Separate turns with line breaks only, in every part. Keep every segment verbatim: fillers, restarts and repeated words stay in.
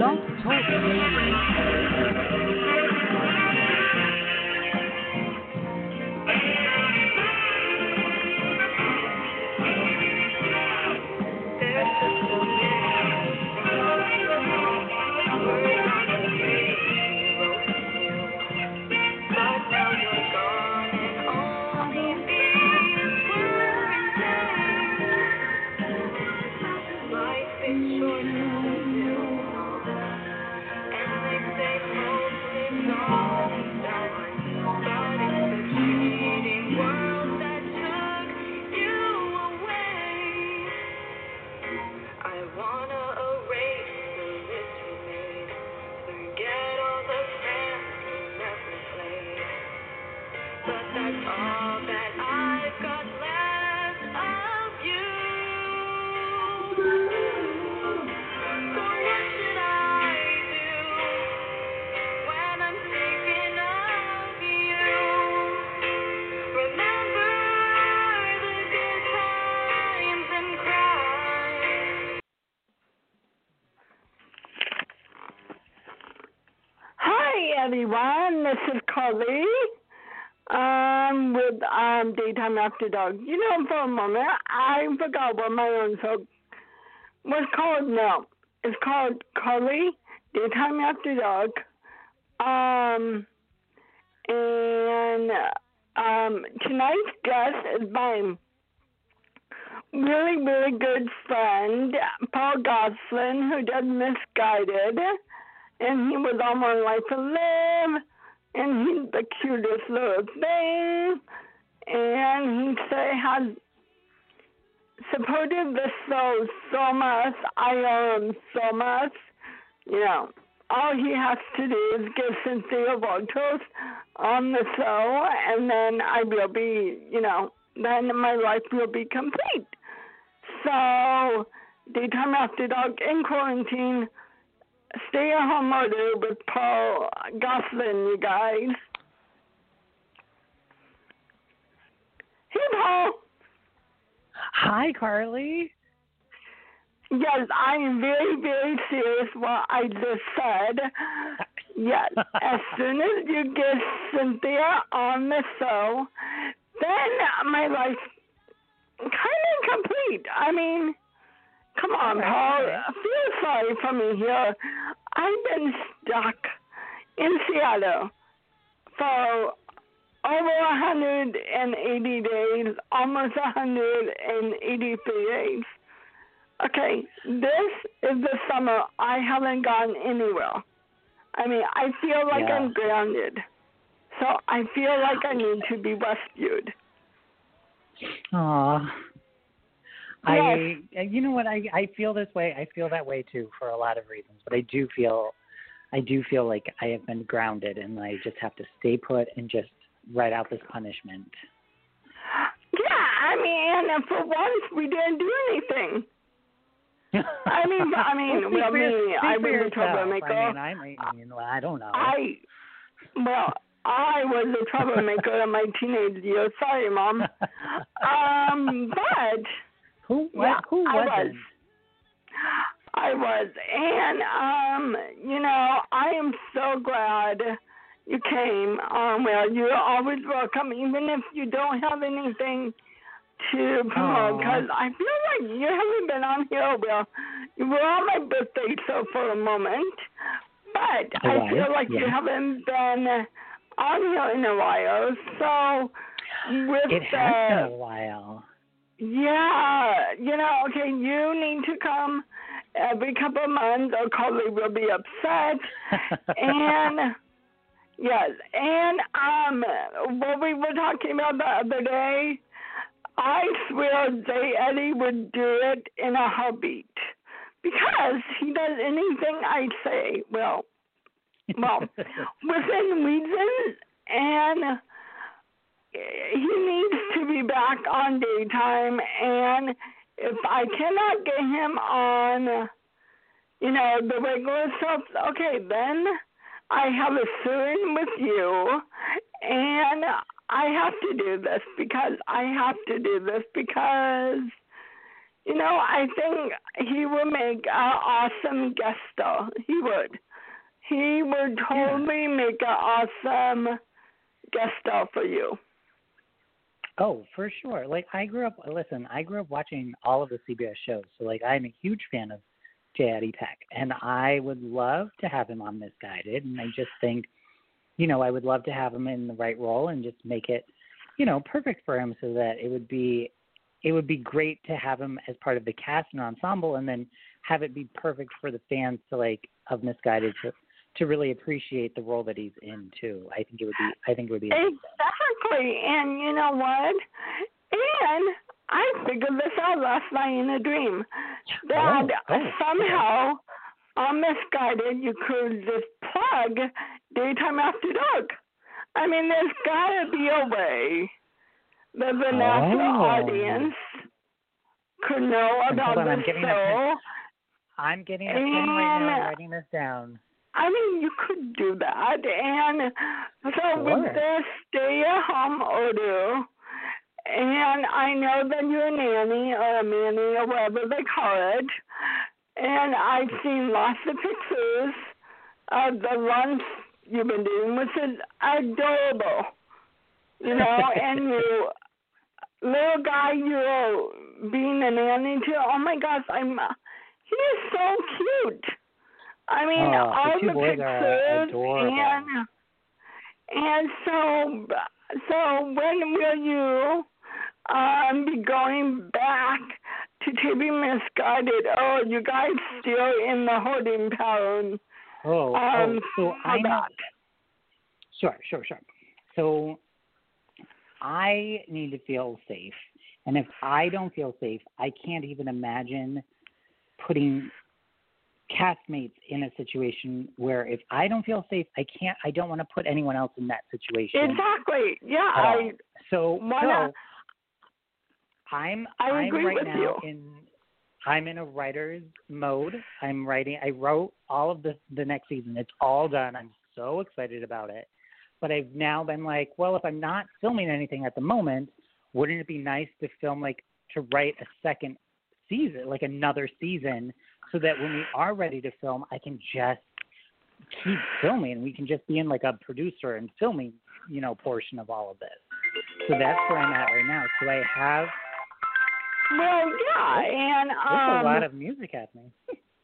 Blog Talk Radio.
Everyone, this is Carly um, with um, Daytime After Dark. You know, for a moment, I forgot what my own show was called now. It's called Carly, Daytime After Dark. Um, and um, tonight's guest is my really, really good friend, Paul Gosselin, who does Misguided. And he was on One Life to Live, and he's the cutest little thing. And he say has supported the show so much. I owe him so much. You know, all he has to do is give Cynthia Walters on the show, and then I will be, you know, then my life will be complete. So, Daytime After Dark in quarantine. Stay at home murder with Paul Gosselin, you guys. Hey, Paul.
Hi, Carly.
Yes, I am very, very serious what I just said. Yes, as soon as you get Cynthia on the show, then my life kind of complete. I mean... Come on, Paul. Feel sorry for me here. I've been stuck in Seattle for over one hundred eighty days, almost one hundred eighty-three days. Okay, this is the summer. I haven't gone anywhere. I mean, I feel like
yeah.
I'm grounded. So I feel like I need to be rescued.
Aww.
Yes.
I, you know what, I, I feel this way, I feel that way too for a lot of reasons, but I do feel, I do feel like I have been grounded and I just have to stay put and just write out this punishment.
Yeah, I mean, for once we didn't do anything. I mean, I mean, well,
for,
me, I was
yourself.
a troublemaker.
I mean, I mean, I don't know.
I, well, I was a troublemaker in my teenage years. Sorry, Mom. Um, but...
Who, what,
yeah,
who
I
was
was. I was. And, um, you know, I am so glad you came. Um, well, you're always welcome, even if you don't have anything to promote, because I feel like you haven't been on here. Well, you were on my birthday show for a moment, but I
right.
feel like
yeah.
you haven't been on here in a while. So, with
It has
the,
been a while.
Yeah, you know, okay, you need to come every couple of months or Carly will be upset. and, yes, and um, what we were talking about the other day, I swear Jay Eddie would do it in a heartbeat because he does anything I say, well, well, within reason, and... he needs to be back on Daytime, and if I cannot get him on, you know, the regular stuff, okay, then I have a student with you, and I have to do this because I have to do this because, You know, I think he would make an awesome guest star. He would. He would totally
Yeah.
make an awesome guest star for you.
Oh, for sure. Like I grew up. Listen, I grew up watching all of the C B S shows, so like I'm a huge fan of J. Eddie Peck, and I would love to have him on Misguided. And I just think, you know, I would love to have him in the right role and just make it, you know, perfect for him, so that it would be, it would be great to have him as part of the cast and ensemble, and then have it be perfect for the fans to like of Misguided to to really appreciate the role that he's in too. I think it would be. I think it would be amazing.
Exactly. And you know what? And I figured this out last night in a dream. That
Oh, oh,
somehow on Misguided you could just plug Daytime After Dark. I mean, there's got to be a way that the national
Oh.
audience could know
And
about
hold on,
the
I'm getting a
show.
I'm getting a pen right now. I'm
And-
writing this down.
I mean, you could do that. And so
Sure.
with this stay-at-home order, and I know that you're a nanny or a nanny or whatever they call it, and I've seen lots of pictures of the runs you've been doing, which is adorable. You know, and you, little guy, you're being a nanny to, oh my gosh, I'm, he is so cute. I mean,
Oh,
all
the two
the
boys
pictures,
are adorable.
and and so so when will you um be going back to T V Misguided? Oh, you guys still in the holding pattern?
Oh,
Um,
oh, so
for
I'm
that.
sure, sure, sure. So I need to feel safe, and if I don't feel safe, I can't even imagine putting castmates in a situation where if I don't feel safe, I can't. I don't want to put anyone else in that situation.
Exactly. Yeah,
at all.
I
So,
why
so
not?
I'm
I
I'm
agree
right
with
now
you.
in I'm in a writer's mode. I'm writing. I wrote all of the the next season. It's all done. I'm so excited about it. But I've now been like, well, if I'm not filming anything at the moment, wouldn't it be nice to film like to write a second season, like another season, so that when we are ready to film, I can just keep filming. We can just be in like a producer and filming, you know, portion of all of this. So that's where I'm at right now. So I have
Well, yeah, and
there's
um,
a lot of music happening.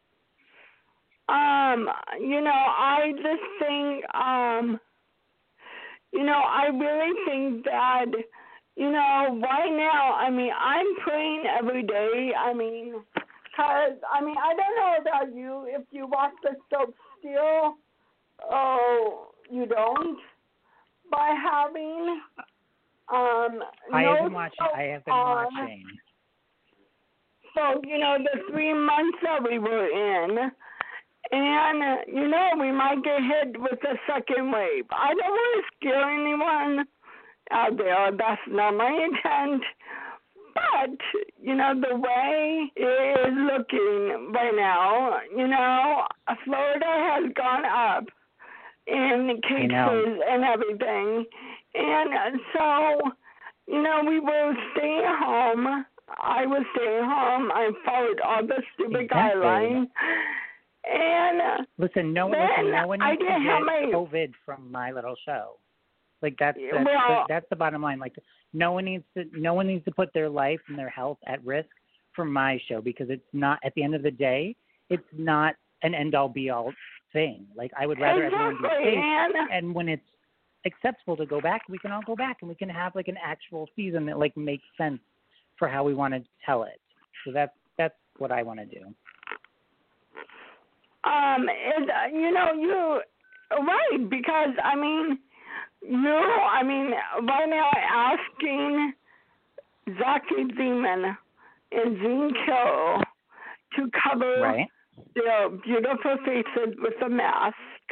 um, you know, I just think, um, you know, I really think that, you know, right now, I mean, I'm praying every day. I mean, because, I mean, I don't know about you, if you watch the soap still, oh, you don't, by having, um,
I
no
have been watching.
soap
I have been
on.
watching.
So, you know, the three months that we were in, and, uh, you know, we might get hit with a second wave. I don't want to scare anyone out there. That's not my intent. But, you know, the way it is looking right now, you know, Florida has gone up in cases and everything. And uh, so, you know, we will stay home. I was staying home. I followed all the stupid
Exactly.
guidelines. And uh,
Listen, no,
then
listen, no one
I
needs to
didn't have
get
my-
COVID from my little show. Like that's that's,
Well-
the, that's the bottom line. Like no one needs to no one needs to put their life and their health at risk for my show, because it's not, at the end of the day, it's not an end all be all thing. Like I would rather everyone be
exactly.
safe,
And
and when it's acceptable to go back, we can all go back and we can have like an actual season that like makes sense for how we want to tell it. So that's that's what I want to do.
Um, it, uh, you know, you right, because I mean, you, I mean, right now asking Zaki Zeman and Zine Kill to cover
Right.
their beautiful faces with a mask.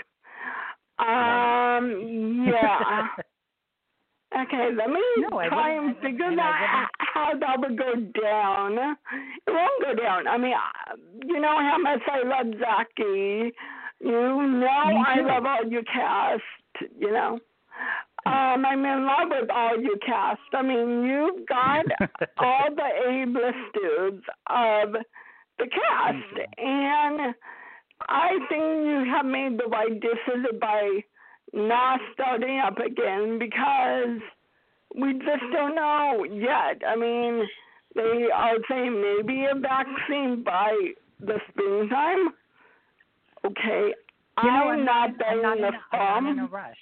Um, yeah. Okay, let me
No, I
try and
wouldn't- I-
figure
and I
out how that would go down. It won't go down. I mean, uh, you know how much I love Zaki. You know
Me
I
too.
love all your cast, you know. Um, I'm in love with all you cast. I mean, you've got all the A-list dudes of the cast, and I think you have made the right decision by not starting up again because we just don't know yet. I mean, they are saying maybe a vaccine by the springtime. Okay,
you know,
I'm,
I'm
not
I'm
betting
not,
the
in, I'm not in a rush.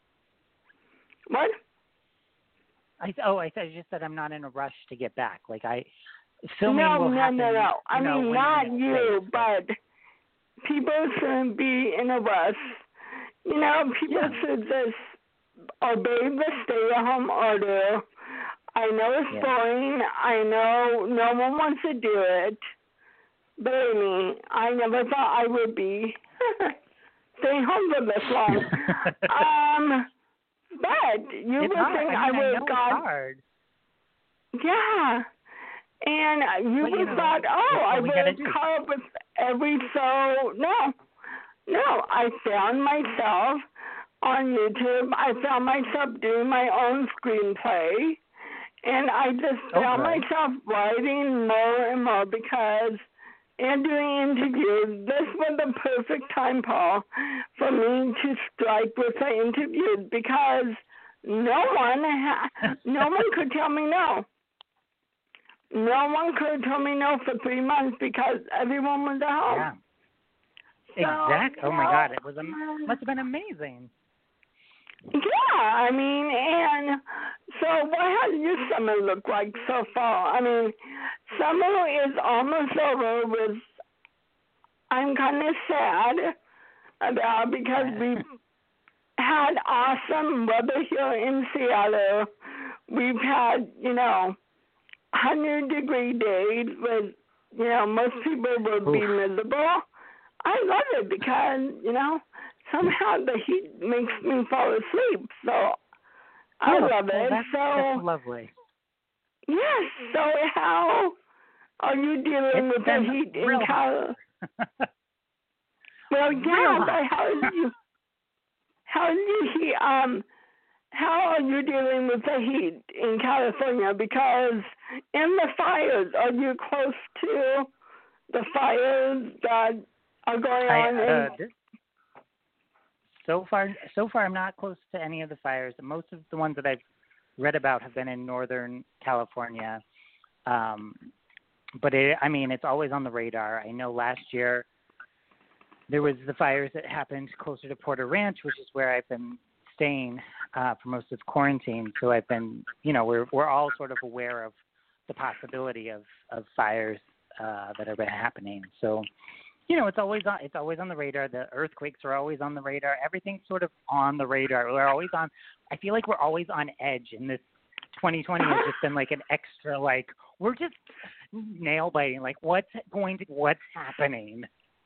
What?
I oh, I said just that I'm not in a rush to get back. Like I, filming
no,
will
no,
happen.
no, no. I
you know,
mean,
when
not
it's
you,
safe,
but people shouldn't be in a rush. You know, people
Yeah.
should just obey the stay-at-home order. I know it's
Yeah.
boring. I know no one wants to do it. Believe me, I never thought I would be staying home for this long. um, but you
it's
would
hard.
think
I,
I,
mean,
would
I
have
know
got.
it's hard.
Yeah. And you
But,
would
you
have
know,
thought, oh,
that's
I
what we
would
gotta
have
do.
caught up with every show. No. No, I found myself on YouTube. I found myself doing my own screenplay. And I just
Oh,
found
good.
myself writing more and more because and doing interviews. This was the perfect time, Paul, for me to strike with the interviews because no one, ha- no one could tell me no. No one could tell me no for three months because everyone was at home.
Yeah.
So,
Exactly. Oh
you
my
know,
God! It was am- must have been amazing.
Yeah, I mean, and so what has your summer looked like so far? I mean, summer is almost over with, I'm kind of sad about because we've had awesome weather here in Seattle. We've had, you know, one hundred degree days with, you know, most people would be miserable. I love it because, you know, somehow the heat makes me fall asleep. So I
oh,
love
well,
it.
That's,
so
that's lovely.
yes. So how are you dealing
It's
with the
been
heat in
real
Cal?
hot.
Well,
Real
yeah,
hot.
but how are you? How do you heat? Um, how are you dealing with the heat in California? Because in the fires, are you close to the fires that are going
I,
on?
uh,
in,
this, so far, so far, I'm not close to any of the fires. Most of the ones that I've read about have been in Northern California. Um, but it, I mean, it's always on the radar. I know last year there was the fires that happened closer to Porter Ranch, which is where I've been staying uh, for most of quarantine. So I've been, you know, we're we're all sort of aware of the possibility of of fires uh, that have been happening. So, you know, it's always on it's always on the radar. The earthquakes are always on the radar. Everything's sort of on the radar. We're always on. I feel like we're always on edge. And this twenty twenty has just been like an extra, like we're just nail biting. Like what's going to what's happening?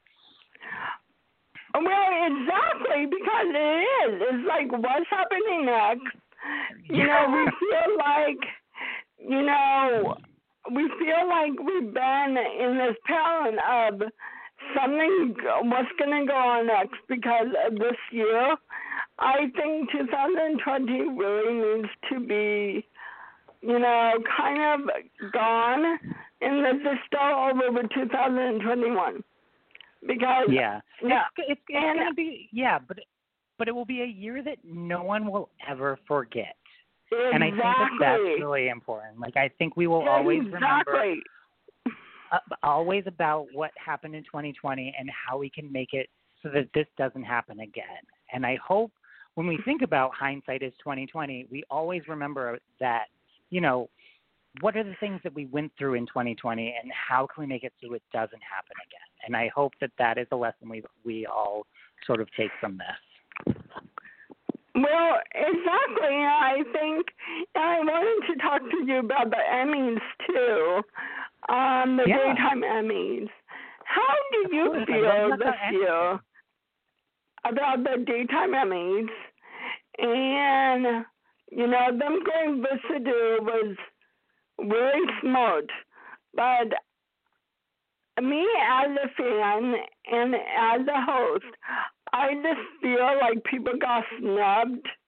Well, exactly, because it is. It's like, what's happening next? You know, we feel like, you know, we feel like we've been in this pattern of something, what's going to go on next, because this year, I think two thousand twenty really needs to be, you know, kind of gone, and let's just start over with two thousand twenty-one. Because
yeah,
yeah,
it's, it's, it's gonna be yeah, but but it will be a year that no one will ever forget.
exactly.
And I think that that's really important. Like I think we will
exactly.
always remember uh, always about what happened in twenty twenty and how we can make it so that this doesn't happen again. And I hope when we think about hindsight is twenty twenty, we always remember that, you know, what are the things that we went through in twenty twenty and how can we make it so it doesn't happen again? And I hope that that is a lesson we we all sort of take from this.
Well, exactly. I think I wanted to talk to you about the Emmys too, um, the
yeah.
daytime Emmys. How do
Of
you
course,
feel this
anything.
year about the daytime Emmys? And, you know, them going visitor was really smart, but me as a fan and as a host, I just feel like people got snubbed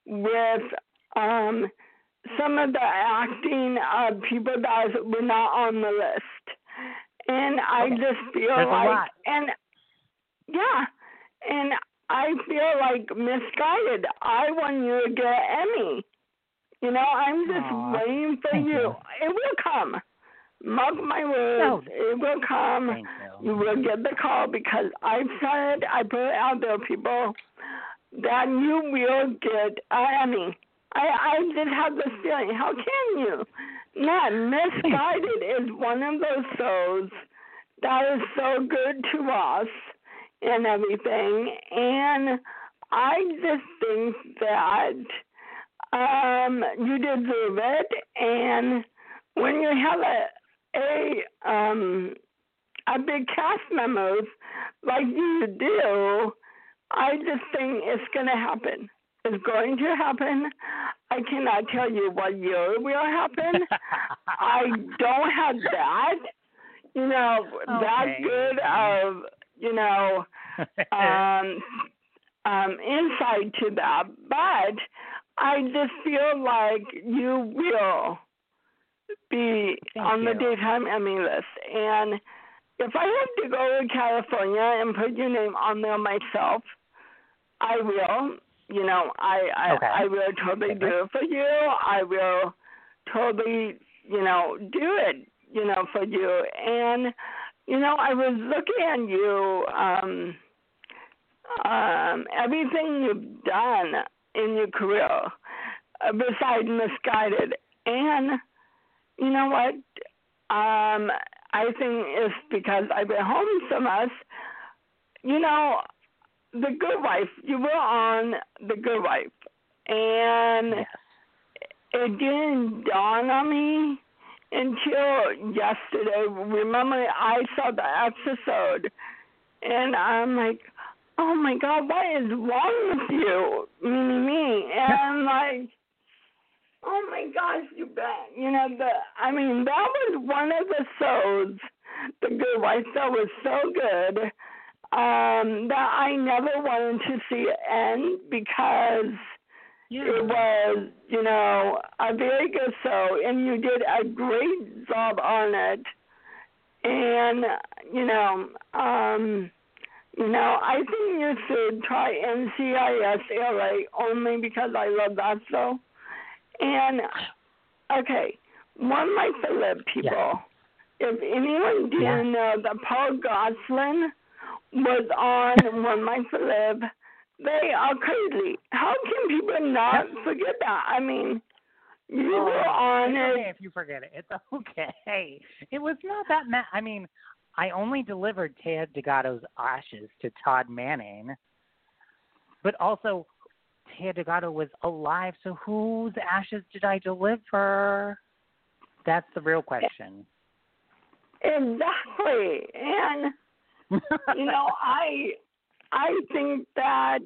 with um, some of the acting of people that were not on the list. And I
okay.
just feel
There's
like,
a lot.
and yeah, and I feel like misguided. I want you to get an Emmy. You know, I'm just
Aww,
waiting for
thank
you.
you.
It will come. Mark my words,
No.
it will come.
Thank you.
You will get the call because I've said, I put it out there, people, that you will get an Emmy. I, I just have this feeling. How can you? Not Misguided is one of those shows that is so good to us and everything. And I just think that um, you deserve it. And when you have a a um a big cast members like you do, I just think it's going to happen. It's going to happen. I cannot tell you what year will happen. I don't have that, you know,
okay.
that good of, you know, um, um, insight to that. But I just feel like you will be
Thank
on
you.
the daytime Emmy list. And if I have to go to California and put your name on there myself, I will. You know, I I,
okay.
I will totally
okay.
do it for you. I will totally, you know, do it, you know, for you. And, you know, I was looking at you, um, um, everything you've done in your career, uh, besides Misguided. And, you know what? Um, I think it's because I've been home so much. You know, The Good Wife, you were on The Good Wife, and
yes.
it didn't dawn on me until yesterday. Remember, I saw the episode, and I'm like, oh my God, what is wrong with you? Meaning me. And I'm like, oh my gosh, you bet. You know, the, I mean, that was one of the shows, The Good Wife, that was so good. Um, that I never wanted to see it end because
yeah.
it was, you know, a very good show, and you did a great job on it. And, you know, um, you know, I think you should try N C I S L A only because I love that show. And, okay, one of my favorite people, yeah. if anyone didn't yeah. know that Paul Gosselin was on One Life to Live, they are crazy. How can people not forget that? I mean, you
oh,
were on
it's
it.
Okay if you forget it. It's okay. It was not that ma- I mean, I only delivered Ted Degato's ashes to Todd Manning, but also Ted Degato was alive, so whose ashes did I deliver? That's the real question.
Exactly. And you know, I I think that,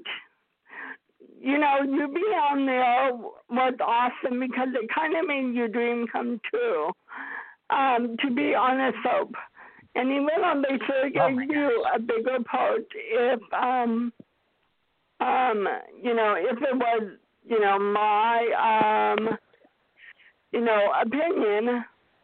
you know, you be on there was awesome because it kind of made your dream come true, um, to be on a soap. And even though they should
oh
give you a bigger part if, um, um, you know, if it was, you know, my, um, you know, opinion,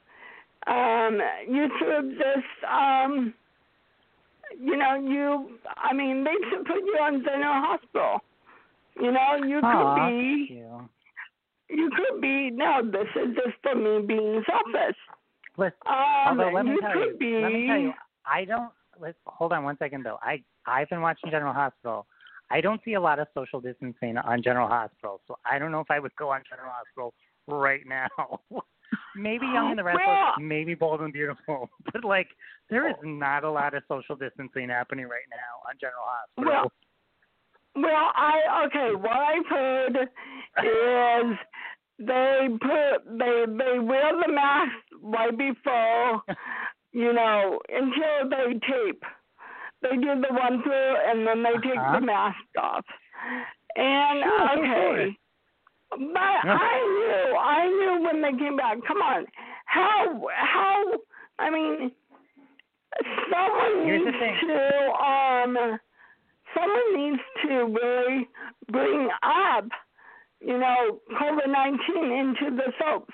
um, you should have just, um, you know, you, I mean, they should put you on General Hospital. You know, you
Aww,
could be,
you.
you could be, no, this is just for me being selfish.
Listen,
um,
although let me
you
tell
could
you,
be,
let me tell you, I don't, let's, hold on one second though. I, I've been watching General Hospital. I don't see a lot of social distancing on General Hospital, so I don't know if I would go on General Hospital right now. Maybe Young and the Restless,
well,
maybe Bold and Beautiful, but like there is not a lot of social distancing happening right now on General Hospital.
Well, well, I okay. What I've heard is they put they they wear the mask right before, you know, until they tape. They do the one through and then they take uh-huh. the mask off. And
sure,
okay.
Sure.
But I knew, I knew when they came back. Come on, how, how? I mean, someone
Here's
needs to, um, someone needs to really bring up you know, COVID nineteen into the soaps.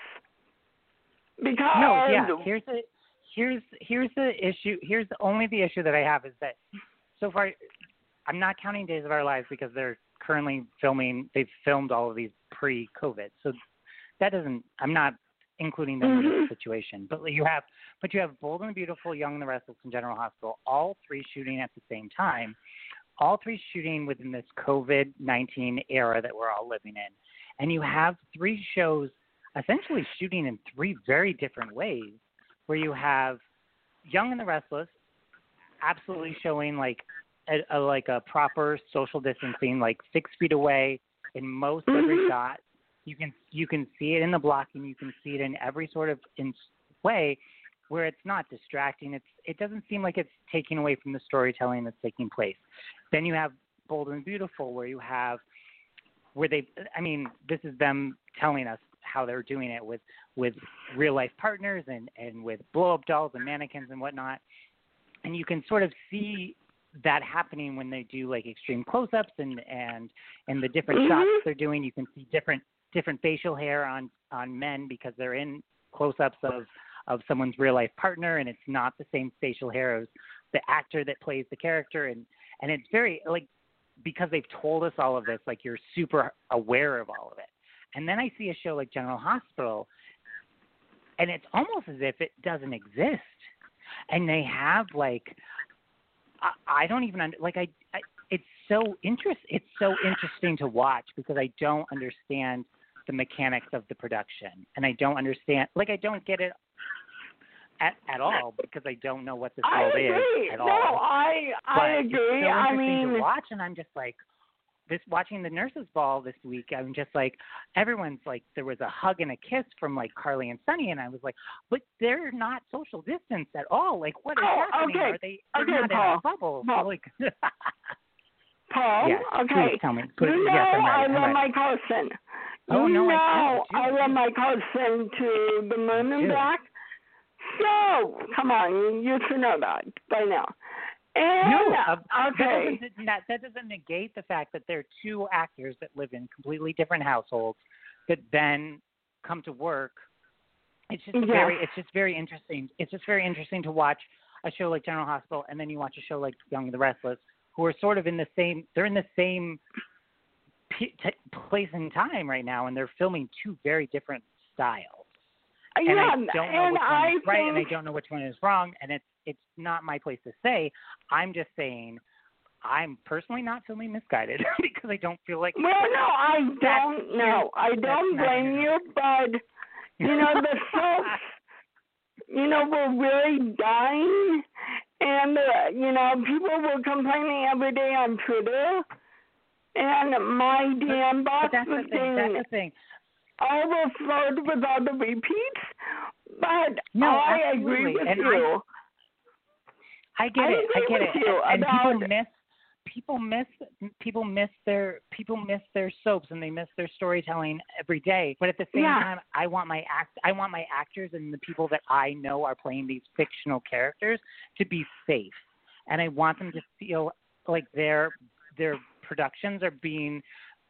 Because
no, yeah. Here's the here's here's the issue. Here's the, only the issue that I have is that so far, I'm not counting Days of Our Lives because they're currently filming. They've filmed all of these pre-COVID, so that doesn't. I'm not including them
mm-hmm.
in this situation. But you have, but you have Bold and the Beautiful, Young and the Restless, and General Hospital, all three shooting at the same time. All three shooting within this COVID nineteen era that we're all living in. And you have three shows essentially shooting in three very different ways, where you have Young and the Restless absolutely showing like a, a like a proper social distancing, like six feet away in most
mm-hmm.
every shot. You can you can see it in the blocking, you can see it in every sort of in way where it's not distracting. It's it doesn't seem like it's taking away from the storytelling that's taking place. Then you have Bold and Beautiful, where you have where they I mean, this is them telling us how they're doing it with, with real life partners and, and with blow up dolls and mannequins and whatnot. And you can sort of see that happening when they do like extreme close ups and, and, and the different
mm-hmm.
shots they're doing. You can see different different facial hair on, on men because they're in close ups of, of someone's real life partner, and it's not the same facial hair as the actor that plays the character. And, and it's very like because they've told us all of this, like you're super aware of all of it. And then I see a show like General Hospital, and it's almost as if it doesn't exist. And they have like, I, I don't even under, like I, I. It's so interest. It's so interesting to watch because I don't understand the mechanics of the production, and I don't understand. Like I don't get it at at all because I don't know what this
I
world
agree.
is at
no,
all.
I I
but
agree.
It's so interesting
I mean,
to watch, and I'm just like. This watching the nurses' ball this week, I'm just like, everyone's like, there was a hug and a kiss from like Carly and Sunny, and I was like, but they're not social distance at all. Like, what is
oh,
happening?
okay.
Are they? They're
okay,
not
Paul.
in a bubble.
Paul.
So like,
Paul.
yes,
okay.
please tell me. Please,
you know
yes, I'm ready.
I
I'm
love
ready.
Mike Carlson.
Oh
you
no,
know
I do.
I love Mike Carlson to the moon and
do.
back. So come on, you, you should know that by now. And,
no, uh,
okay.
that doesn't, that, that doesn't negate the fact that there are two actors that live in completely different households that then come to work. It's just
yes.
very, it's just very interesting. It's just very interesting to watch a show like General Hospital, and then you watch a show like Young and the Restless, who are sort of in the same. They're in the same p- t- place and time right now, and they're filming two very different styles. And
yeah,
I don't know
and
which one
I
is right,
think...
and I don't know which one is wrong, and it's it's not my place to say. I'm just saying, I'm personally not feeling misguided because I don't feel like.
Well, no, I don't know. I don't blame you, but you know the soaps, you know, were really dying, and uh, you know people were complaining every day on Twitter, and my D M box was saying.
That's the thing.
Overflowed with all the repeats, but
no,
I
absolutely.
agree with
and
you.
I, I get
I
it. I get it. And,
about...
and people miss, people miss, people miss their, people miss their soaps, and they miss their storytelling every day. But at the same
yeah.
time, I want my act, I want my actors and the people that I know are playing these fictional characters to be safe, and I want them to feel like their their productions are being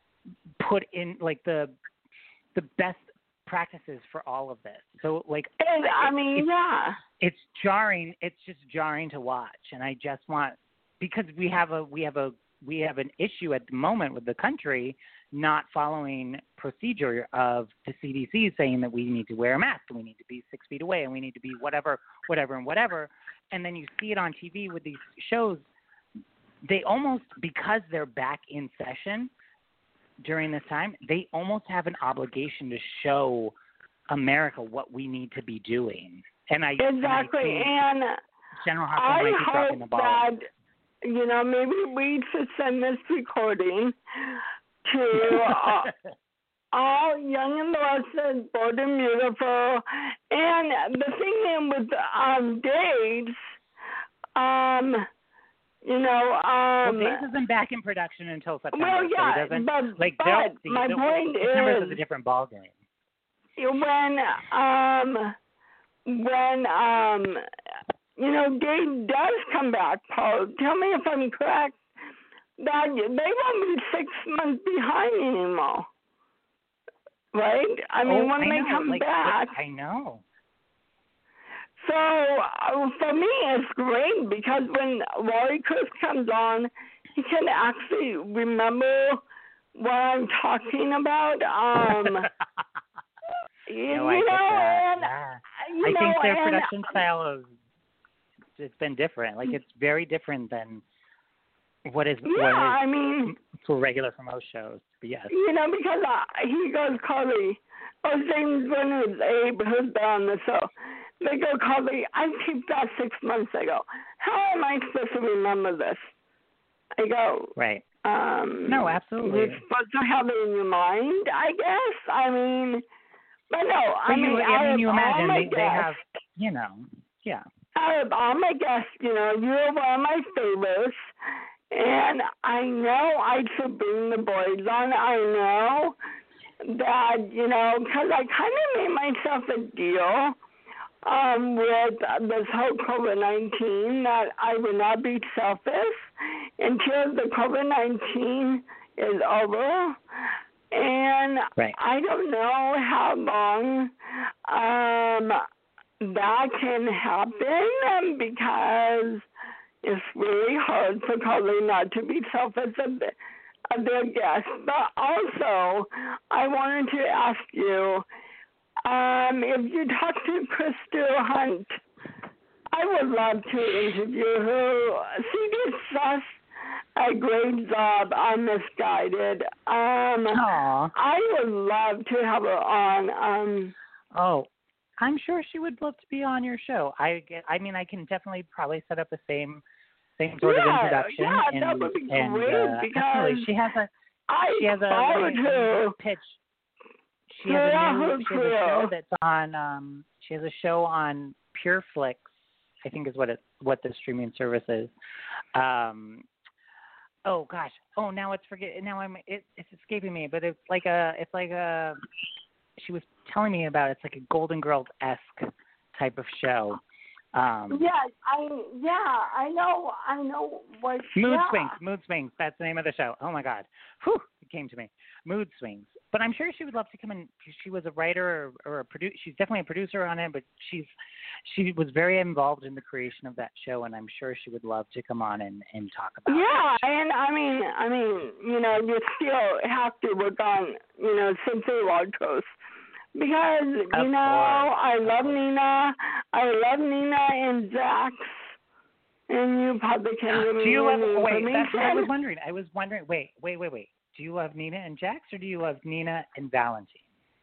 put in like the the best practices for all of this. So like,
and, I
it,
mean,
it's,
yeah,
it's jarring. It's just jarring to watch. And I just want, because we have a, we have a, we have an issue at the moment with the country not following procedure of the C D C saying that we need to wear a mask and we need to be six feet away and we need to be whatever, whatever, and whatever. And then you see it on T V with these shows. They almost, because they're back in session, during this time, they almost have an obligation to show America what we need to be doing. And I
exactly.
And, I
and
General Hospital might be dropping the ball.
That, you know, maybe we should send this recording to uh, all Young and the Restless, Bold and Beautiful. And the thing with um, Days, um, You know, um...
Well, Days isn't back in production until September.
Well, yeah,
so it doesn't,
but,
like,
but
see,
my
the,
point
September
is...
is a different ballgame.
When, um... When, um... You know, Dave does come back, Paul. Tell me if I'm correct. That they won't be six months behind anymore. right? I mean,
oh,
when
I
they
know.
come
like,
back.
I know.
So uh, for me, it's great because when Wally Chris comes on, he can actually remember what I'm talking about. Um, you,
no, I
you
get
know,
that.
and
Yeah.
you
I
know,
think their
and,
production style is it's been different. Like it's very different than what is
yeah,
what is
I mean,
for regular for most shows. But yes.
you know, because uh, he goes, Carly. Oh, James Brennan is Abe, who's been on the show. They go, Carly, I taped that six months ago. How am I supposed to remember this? I go,
right.
Um,
no, absolutely.
You're supposed to have it in your mind, I guess. I mean, but no,
but
I mean,
you,
I
mean, you imagine
my
they,
guests,
they have, you know, yeah.
Out of all my guests, you know, you're one of my favorites, and I know I should bring the boys on. I know that, you know, because I kind of made myself a deal um, with this whole COVID nineteen that I would not be selfish until the COVID nineteen is over. And
right.
I don't know how long um, that can happen because it's really hard for Carly not to be selfish of, of their guests. But also, I wanted to ask you, Um, if you talk to Crystal Hunt, I would love to interview her. She did such a great job on Misguided. Um,
Aww.
I would love to have her on. Um,
oh, I'm sure she would love to be on your show. I get, I mean, I can definitely probably set up the same same sort
yeah,
of introduction.
Yeah,
and,
that would be
and,
great
uh,
because
absolutely. She has a
I
she has a
followed her.
pitch. She has
yeah,
a new she has
true.
a show that's on um she has a show on PureFlix, I think is what it what the streaming service is. Um oh gosh. Oh now it's forget now I'm it, it's escaping me, but it's like a it's like a she was telling me about it. It's like a Golden Girls-esque type of show. Um
Yeah, I yeah, I know I know what
Mood
yeah.
Swings, Mood Swings, that's the name of the show. Oh my God. Whew, it came to me. Mood Swings. But I'm sure she would love to come in. She was a writer or, or a producer. She's definitely a producer on it, but she's she was very involved in the creation of that show, and I'm sure she would love to come on and, and talk about
yeah,
it.
Yeah, and I mean, I mean, you know, you still have to work on, you know, Cynthia Waldros. Because, you
Of
know,
course.
I love Nina. I love Nina and Jax. And you probably can give me
Do you love,
any
wait,
information.
that's what I was wondering. I was wondering, wait, wait, wait, wait. Do you love Nina and Jax, or do you love Nina and Valentine?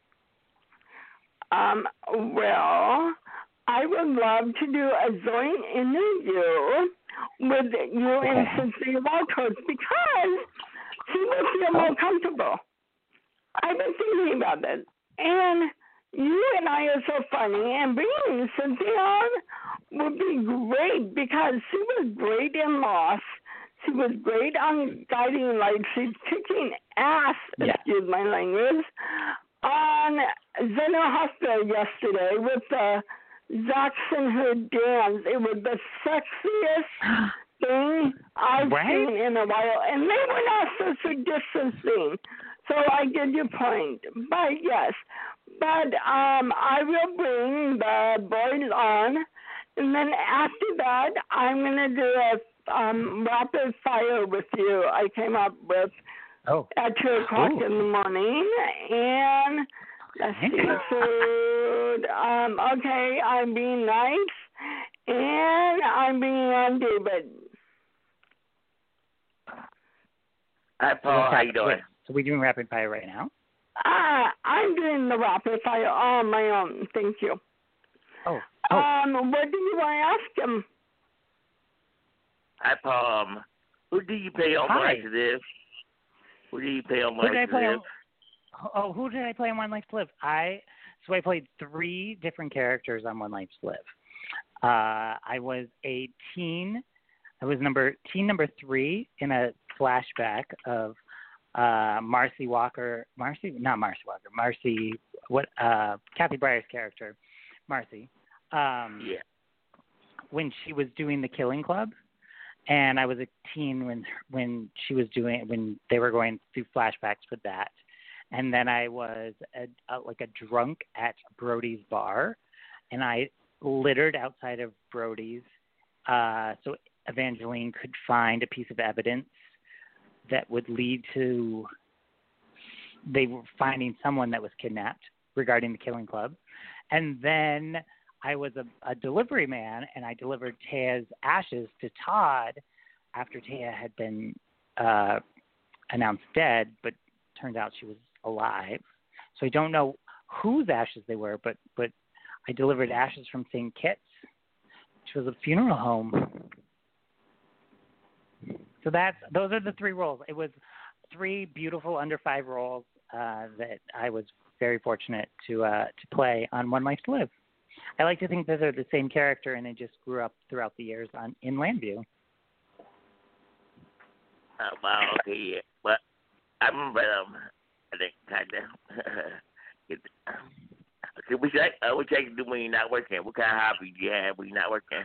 Um, well, I would love to do a joint interview with you
okay.
and Cynthia Waldros because she would feel more comfortable. I've been thinking about it. And you and I are so funny, and bringing Cynthia on would be great because she was great in Lost. She was great on Guiding Light. She's kicking ass,
yeah.
excuse my language, on General Hospital yesterday with the Jackson Hood dance. It was the sexiest thing I've
right?
seen in a while. And they were not social distancing. So I get your point. But yes, but um, I will bring the boys on. And then after that, I'm going to do a um, rapid fire with you. I came up with
oh.
at two o'clock
Ooh.
in the morning. And let's see, food. Um, okay, I'm being nice. And I'm being on David.
Hi, Paul. How you doing?
So we're doing rapid fire right now?
Uh, I'm doing the rapid fire on my own. Thank you.
Oh. oh.
Um, what do you want to ask him?
Hi, Paul. Um, who do you pay on
Hi.
Life to Live? Who do you pay on
Who
Life
did I
to
play
Live?
on, oh, who did I play on One Life to Live? I so I played three different characters on One Life to Live. Uh, I was a teen. I was number teen number three in a flashback of uh, Marcy Walker. Marcy, not Marcy Walker. Marcy, what? Uh, Kathy Breyer's character, Marcy. Um,
yeah.
When she was doing the Killing Club, and I was a teen when when she was doing when they were going through flashbacks with that. and then I was a, a, like a drunk at Brody's bar, and I littered outside of Brody's, uh, so Evangeline could find a piece of evidence that would lead to they were finding someone that was kidnapped regarding the Killing Club. And then I was a, a delivery man, and I delivered Taya's ashes to Todd after Taya had been uh, announced dead, but turned out she was alive. So I don't know whose ashes they were, but, but I delivered ashes from Saint Kitts, which was a funeral home. So that's those are the three roles. It was three beautiful under five roles uh, that I was very fortunate to uh, to play on One Life to Live. I like to think that they're the same character, and it just grew up throughout the years on in Landview.
Oh, wow, okay, yeah. Well, I remember, um, I think, kind of. Okay, what you, uh, what you like to do when you're not working? What kind of hobby do you have when you're not working?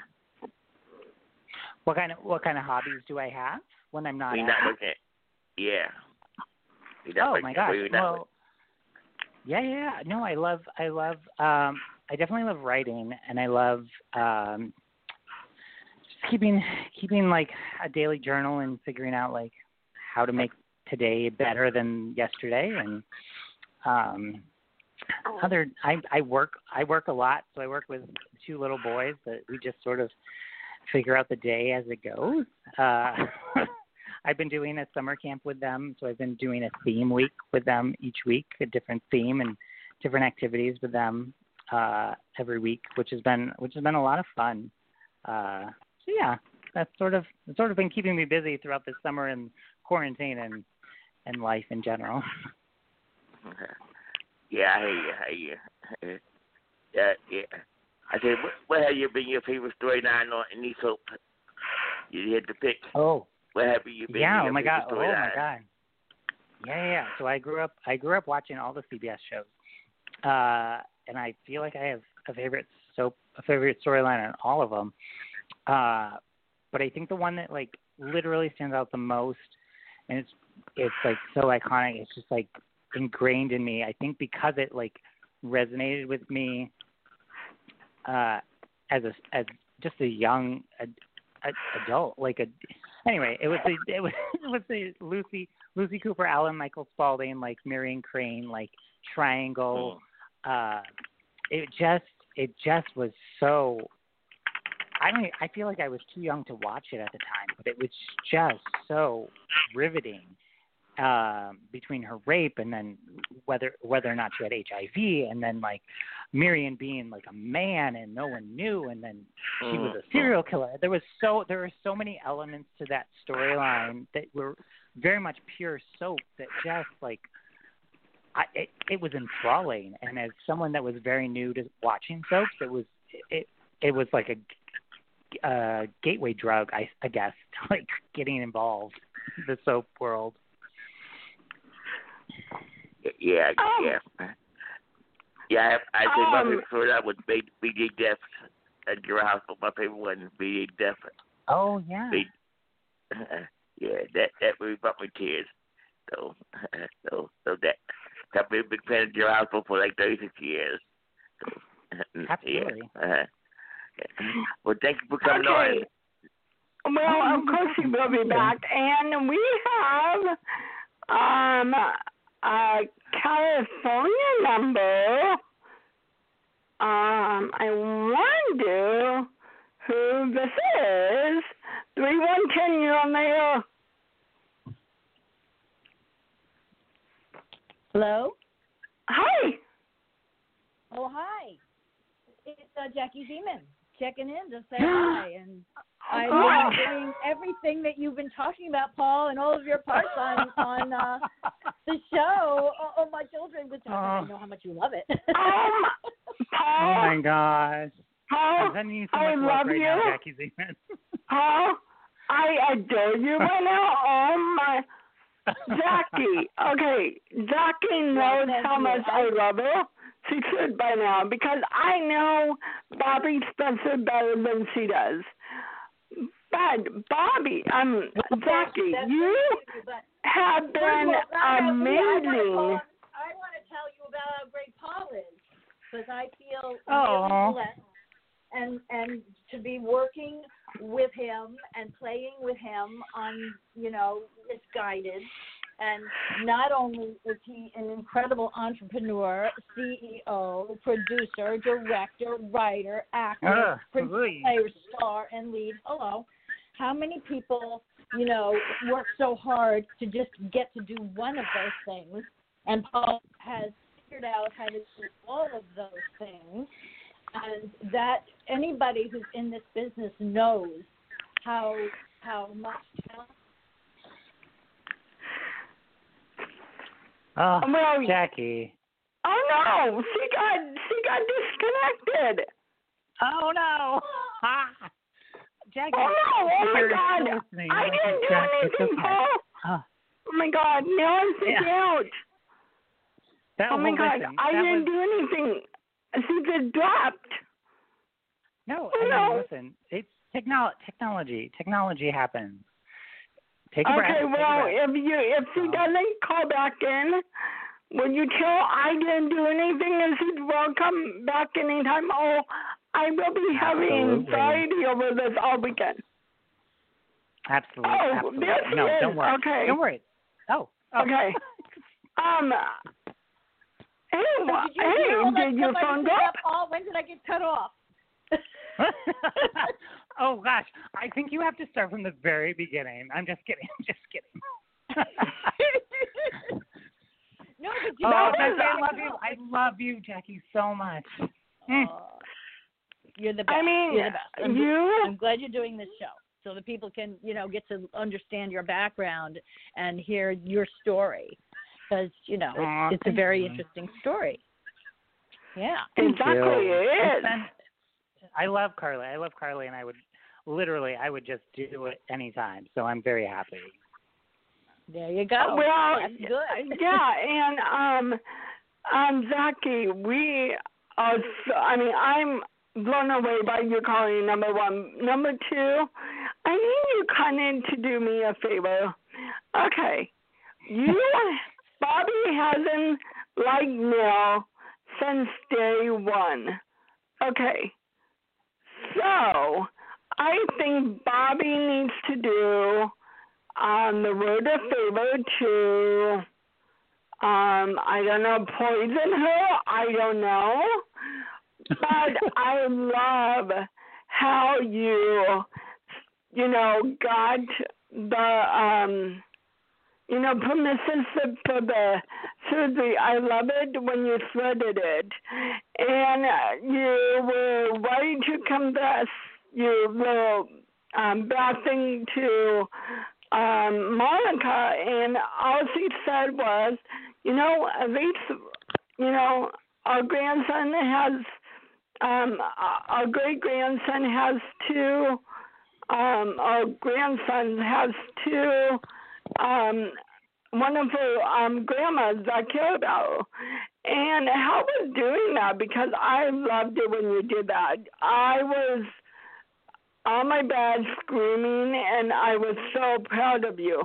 What kind of what kind of hobbies do I have when I'm not?
When you're not working, yeah. You're not
oh
working.
my gosh! Well,
working.
yeah, yeah, yeah. No, I love, I love, um, I definitely love writing, and I love um, just keeping, keeping like a daily journal and figuring out like how to make today better than yesterday, and um, other. I I work, I work a lot, so I work with two little boys that we just sort of figure out the day as it goes. Uh, I've been doing a summer camp with them, so I've been doing a theme week with them each week, a different theme and different activities with them uh, every week, which has been which has been a lot of fun. Uh, so yeah, that's sort of that's sort of been keeping me busy throughout this summer and quarantine and and life in general.
Yeah, I hear you. I hear you. Yeah, yeah. I said, what, what have you been your favorite storyline on any soap? You had to pick.
Oh,
what have you been?
Yeah.
Your
Oh my god. Oh
storyline?
my god. Yeah, yeah, yeah. So I grew up. I grew up watching all the C B S shows, uh, and I feel like I have a favorite soap, a favorite storyline on all of them. Uh, but I think the one that like literally stands out the most, and it's it's like so iconic. It's just like ingrained in me. I think because it like resonated with me. Uh, as a as just a young a, a, adult, like a anyway, it was the it was it was the Lucy Lucy Cooper, Alan Michael Spalding, like Marion Crane, like triangle. Uh, it just it just was so. I don't. I feel like I was too young to watch it at the time, but it was just so riveting. Um, between her rape and then whether whether or not she had H I V, and then like Marion being like a man and no one knew, and then she was a serial killer. There was so there were so many elements to that storyline that were very much pure soap that just like I, it, it was enthralling. And as someone that was very new to watching soaps, it was it it was like a, a gateway drug, I, I guess, to like getting involved in the soap world.
Yeah,
Um,
yeah. Yeah, I, I think my
um,
favorite storyline was B J Death at your house, but my favorite one, B J Death.
Oh, yeah.
B, yeah, that that really brought me tears. So, so, so that I've been a big fan of your house for like thirty-six years. So,
Absolutely.
Yeah. Uh, well, thank you for coming
okay.
on.
Well, of course you will be back, and we have um a California number. Um, I wonder who this is. Three one ten, you're on the air.
Hello?
Hi.
Oh, hi. It's uh, Jackie Zeman checking in to say hi. And I'm
Oh.
enjoying everything that you've been talking about, Paul, and all of your parts on, on uh, the show. Oh, oh, my children would talk. I know how much you love it.
Um, Paul.
Oh, my gosh.
Paul,
I'm sending you so
I
much
love
love right
you.
now, Jackie Zeman.
Paul, I adore you right now. Oh, my. Jackie. Okay, Jackie knows
thank
how
you.
much I
I-
love her. She should by now, because I know Bobby Spencer better than she does. But Bobby, um, Jackie,
That's
you
But
have
first
been
of all, I- I- I wanna
amazing.
call- because I feel
Oh.
really blessed and and to be working with him and playing with him on, you know, Misguided. And not only is he an incredible entrepreneur, C E O, producer, director, writer, actor,
Uh,
principal
really?
player, star, and lead. Hello. How many people, you know, work so hard to just get to do one of those things? And Paul has figured out how to do all of those things. And that anybody who's in this business knows how how much talent.
Oh,
Well,
Jackie.
oh no, she got she got disconnected.
Oh, no. Ah. Jackie.
Oh no, oh my
you're
God,
listening.
I didn't do
Jack, it's
anything,
okay.
Paul.
Oh,
Oh my God, now I'm freaking
Yeah.
out.
that,
Oh my
well,
God,
listen,
I
that
didn't
was,
do anything. She just dropped.
No,
Oh,
I mean,
no.
listen, it's technol- technology. Technology happens. Take a breath.
Okay,
take a
well,
breath.
if you if she
Um,
doesn't call back in, will you tell I didn't do anything and she's welcome back anytime? Oh, I will be having
Absolutely.
anxiety over this all weekend.
Absolutely.
Oh,
absolutely.
there she
no,
is.
don't worry.
Okay.
Don't worry. Oh. oh.
Okay. Um. Hey,
So
wha-
did you
hey,
hear all that
did your
stuff I
phone
just
go?
said up? Paul, when did I get cut off?
Oh gosh, I think you have to start from the very beginning. I'm just kidding. I'm just kidding.
No, but you
oh,
know,
Jackie, I love you. I love you, Jackie, so much. Mm.
Uh, you're the best.
I mean,
you're the best. I'm,
you.
I'm glad you're doing this show so that people can, you know, get to understand your background and hear your story because, you know,
Aw,
it's, it's a
thank
very
you.
interesting story. Yeah.
Thank
Exactly,
you.
it
It's
is.
been- I love Carly. I love Carly, and I would literally, I would just do it anytime. So I'm very happy.
There you go.
Well,
That's good.
yeah, and um, um, Zachy, we are. So, I mean, I'm blown away by you calling number one. Number two, I need you kind of to do me a favor. Okay, you, Bobby hasn't liked Neil since day one. Okay, so I think Bobby needs to do. Um, the word a favor to, um, I don't know, poison her. I don't know. But I love how you, you know, got the, um, you know, permission slip for the surgery. I love it when you threaded it. And you were ready to confess. You were um, backing to Um, Monica, and all she said was, you know, at least, you know, our grandson has, um, our great grandson has two, um, our grandson has two, um, wonderful um, grandmas that I care about. And help us doing that because I loved it when you did that. I was on my bed screaming, and I was so proud of you.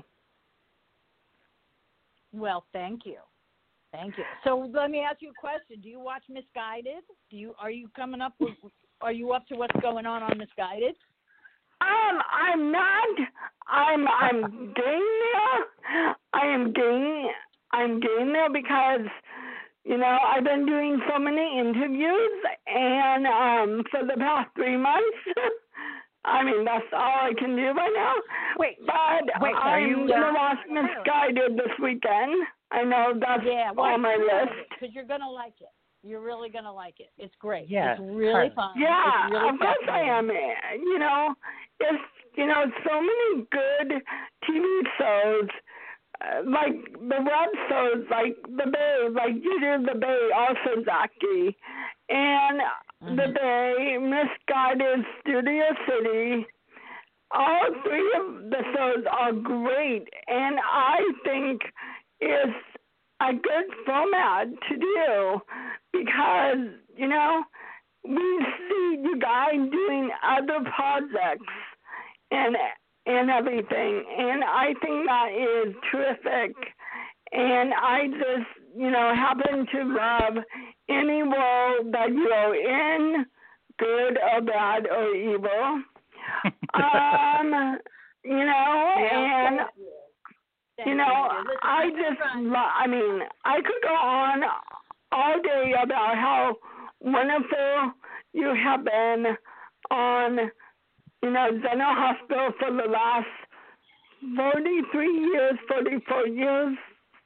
Well, thank you. Thank you. So let me ask you a question. Do you watch Misguided? Do you are you coming up with are you up to what's going on on Misguided?
Um, I'm not. I'm. I'm getting there. I am getting. I'm getting there because, you know, I've been doing so many interviews, and um, for the past three months. I mean, that's all I can do right now.
Wait,
but
wait, are
I'm
you,
gonna
uh,
watch Misguided this weekend. I know that's
Yeah,
on my list.
because you're gonna like it. You're really gonna like it. It's great.
Yeah,
it's really
Carly.
fun.
Yeah,
it's really
of course I am. You know, it's you know so many good T V shows, uh, like the web shows, like The Bay, like you did The Bay, also Zachy, and
Mm-hmm.
The Bay, Misguided, Studio City. All three of the shows are great, and I think it's a good format to do because, you know, we see you guys doing other projects and and everything, and I think that is terrific. And I just, you know, happen to love any role that you're in, good or bad or evil. um, you know, and you know, I just, lo- I mean, I could go on all day about how wonderful you have been on, you know, General Hospital for the last forty-three years, forty-four years.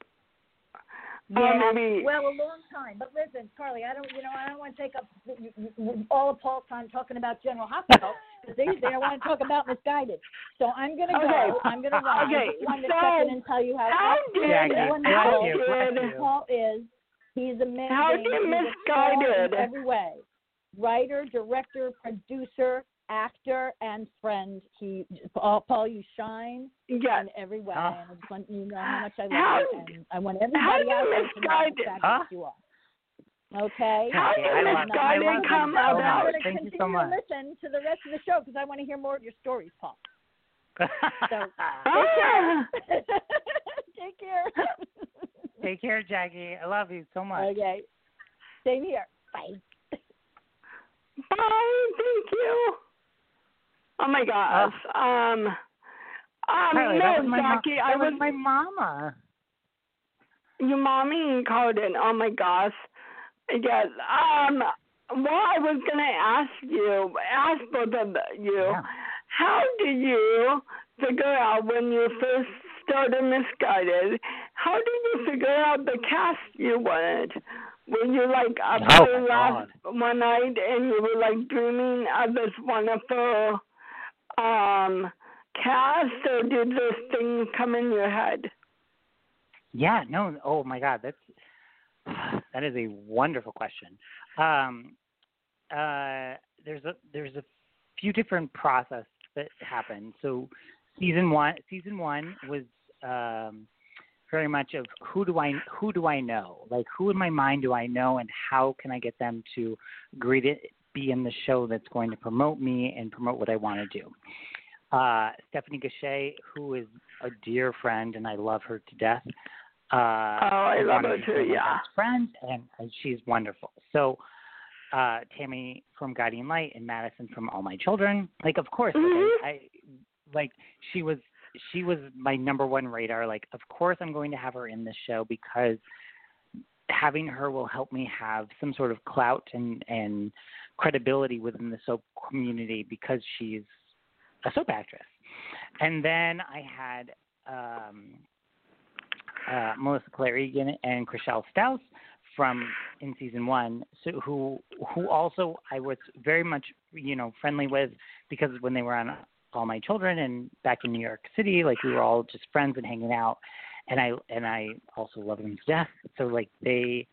Yeah,
uh, maybe.
well, a long time. But listen, Carly, I don't, you know, I don't want to take up all of Paul's time talking about General Hospital because they say I want to talk about Misguided. So I'm going to
Okay.
go. I'm going to run.
Okay.
I just wanted to
So,
step in and tell you how,
how did,
Jackie,
wonderful
how
you, bless
did,
you.
Paul is. He's amazing.
How did
He's a
Misguided-
star in every way. Writer, director, producer, actor, and friend. He, Paul, Paul you shine
yeah,
in every way.
Oh.
And I just want you to know how much I love
How-
you. And I want
how
everybody
did
out there to know
Misguided-
exactly
Huh?
what you are. Okay?
How
Jackie,
did
I love, I
Misguided
love
come
you so
about?
I'm
much.
going to
Thank you
continue
so much.
to listen to the rest of the show because I want to hear more of your stories, Paul. So,
Ah.
take care.
Take care, Jackie. I love you so much.
Okay. Same here. Bye.
Bye, thank you. Oh my gosh. Um, um,
Carly,
no,
that was my
Jackie,
mo-
I
that was
was
my mama.
your mommy called in. Oh my gosh. Yes. Um, well, I was gonna ask you, ask both of you,
Yeah.
how did you figure out when you first started Misguided? How did you figure out the cast you wanted? Were you like up
Oh,
there
my
last one night and you were like dreaming of this wonderful um cast, or did this thing come in your head?
Yeah, no, oh my God, that's that is a wonderful question. Um, uh, there's a there's a few different processes that happened. So season one, season one was um, very much of who do I who do I know? Like who in my mind do I know, and how can I get them to agree to be in the show that's going to promote me and promote what I want to do. Uh, Stephanie Gachet, who is a dear friend, and I love her to death. Uh,
oh, I love her
to
too.
be my
Yeah.
best friend, and, and she's wonderful. So, uh, Tammy from Guiding Light and Madison from All My Children. Like, of course,
Mm-hmm.
like, I, I, like she was, she was my number one radar. Like, of course, I'm going to have her in this show because having her will help me have some sort of clout and and credibility within the soap community because she's a soap actress. And then I had um, uh, Melissa Clary and Chriselle Staus from in season one, so who who also I was very much you know friendly with because when they were on All My Children and back in New York City, like we were all just friends and hanging out, and I and I also love them to death. So like they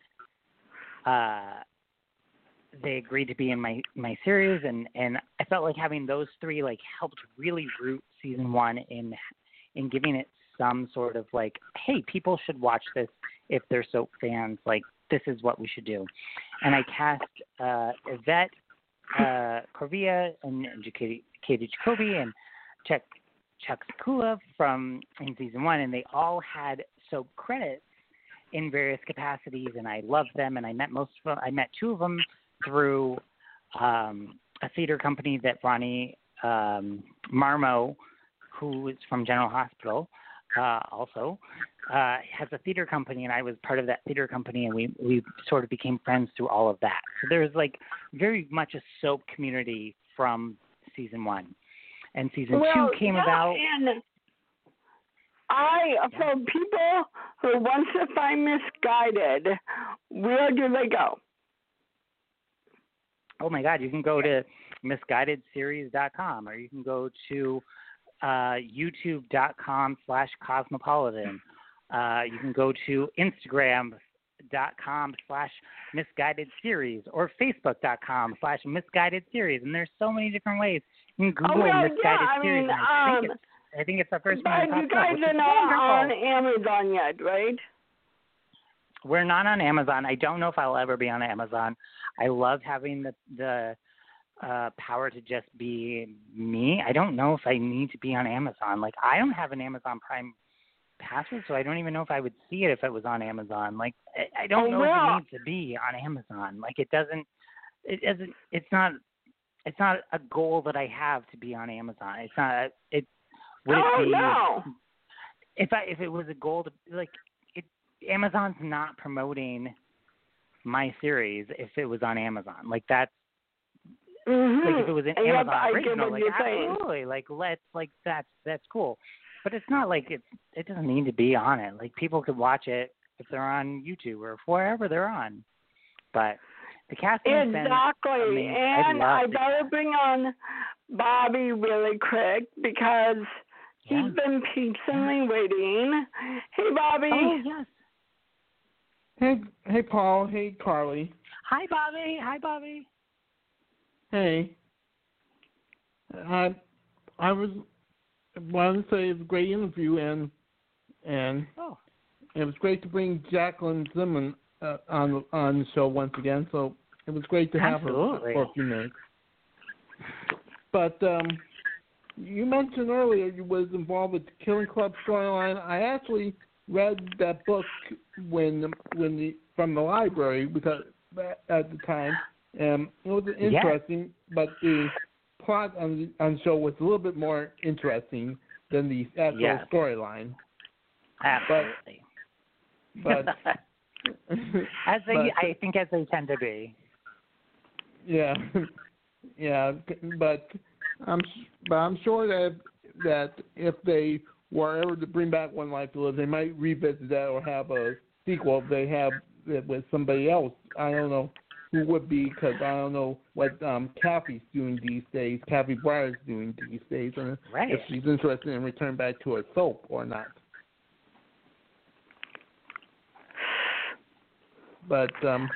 uh, they agreed to be in my my series, and and I felt like having those three like helped really root season one in in giving it some sort of like, hey, people should watch this if they're soap fans. Like, this is what we should do. And I cast uh, Yvette uh, Corvia and Katie, Katie Jacoby and Chuck Chuck Sakula from in season one, and they all had soap credits in various capacities, and I loved them. And I met most of them. I met two of them through um, a theater company that Ronnie um, Marmo, who is from General Hospital, uh, also uh, has a theater company, and I was part of that theater company, and we we sort of became friends through all of that. So there's like very much a soap community from season one, and season
well,
two came
yeah,
about.
And I,
Yeah.
for people who want to find Misguided, where do they go?
Oh my God, you can go to misguided series dot com, or you can go to uh, youtube.com slash cosmopolitan. Uh, you can go to instagram.com slash misguided series or facebook.com slash misguided series. And there's so many different ways. You can Google
Oh, well,
misguided
yeah, I
series.
mean,
and I,
um,
think it's, I think it's the first
but
one that
you
pops up,
guys
which
are
is
not on
wonderful.
Amazon yet, right?
We're not on Amazon. I don't know if I'll ever be on Amazon. I love having the the uh, power to just be me. I don't know if I need to be on Amazon. Like, I don't have an Amazon Prime password, so I don't even know if I would see it if it was on Amazon. Like, I, I don't
Oh,
know
well.
if it needs to be on Amazon. Like, it doesn't. It doesn't. It's not. It's not a goal that I have to be on Amazon. It's not. It would it
Oh,
be
no.
if I if it was a goal to like it. Amazon's not promoting my series if it was on Amazon. Like that's.
Mm-hmm.
Like if it was an
Yep,
Amazon
I get
original,
what
like
you're saying.
absolutely, like let's like that's that's cool, but it's not like it's it doesn't need to be on it. Like people could watch it if they're on YouTube or wherever they're on. But the casting has been
Exactly,
amazing.
and
I,
I
love the
better bring on Bobby really quick because
Yeah.
he's been patiently waiting. Hey, Bobby.
Oh yes.
Hey, hey, Paul. Hey, Carly.
Hi Bobby. Hi Bobby.
Hey. I I was wanted to say it was a great interview, and and
Oh.
it was great to bring Jacqueline Zimmerman uh, on on the show once again. So it was great to have
Absolutely.
her for a few minutes. But um, you mentioned earlier you was involved with the Killing Club storyline. I actually read that book when when the from the library because at the time. Um, it was interesting, yes. But the plot on the, on the show was a little bit more interesting than the actual
yes.
storyline.
Absolutely.
But, but
as they,
but,
I think, as they tend to be.
Yeah, yeah, but I'm but I'm sure that that if they were ever to bring back One Life to Live, they might revisit that or have a sequel. If they have it with somebody else. I don't know who would be, because I don't know what um, Kathy's doing these days, Kathy Breyer's doing these days, and
right.
if she's interested in returning back to her soap or not. But um,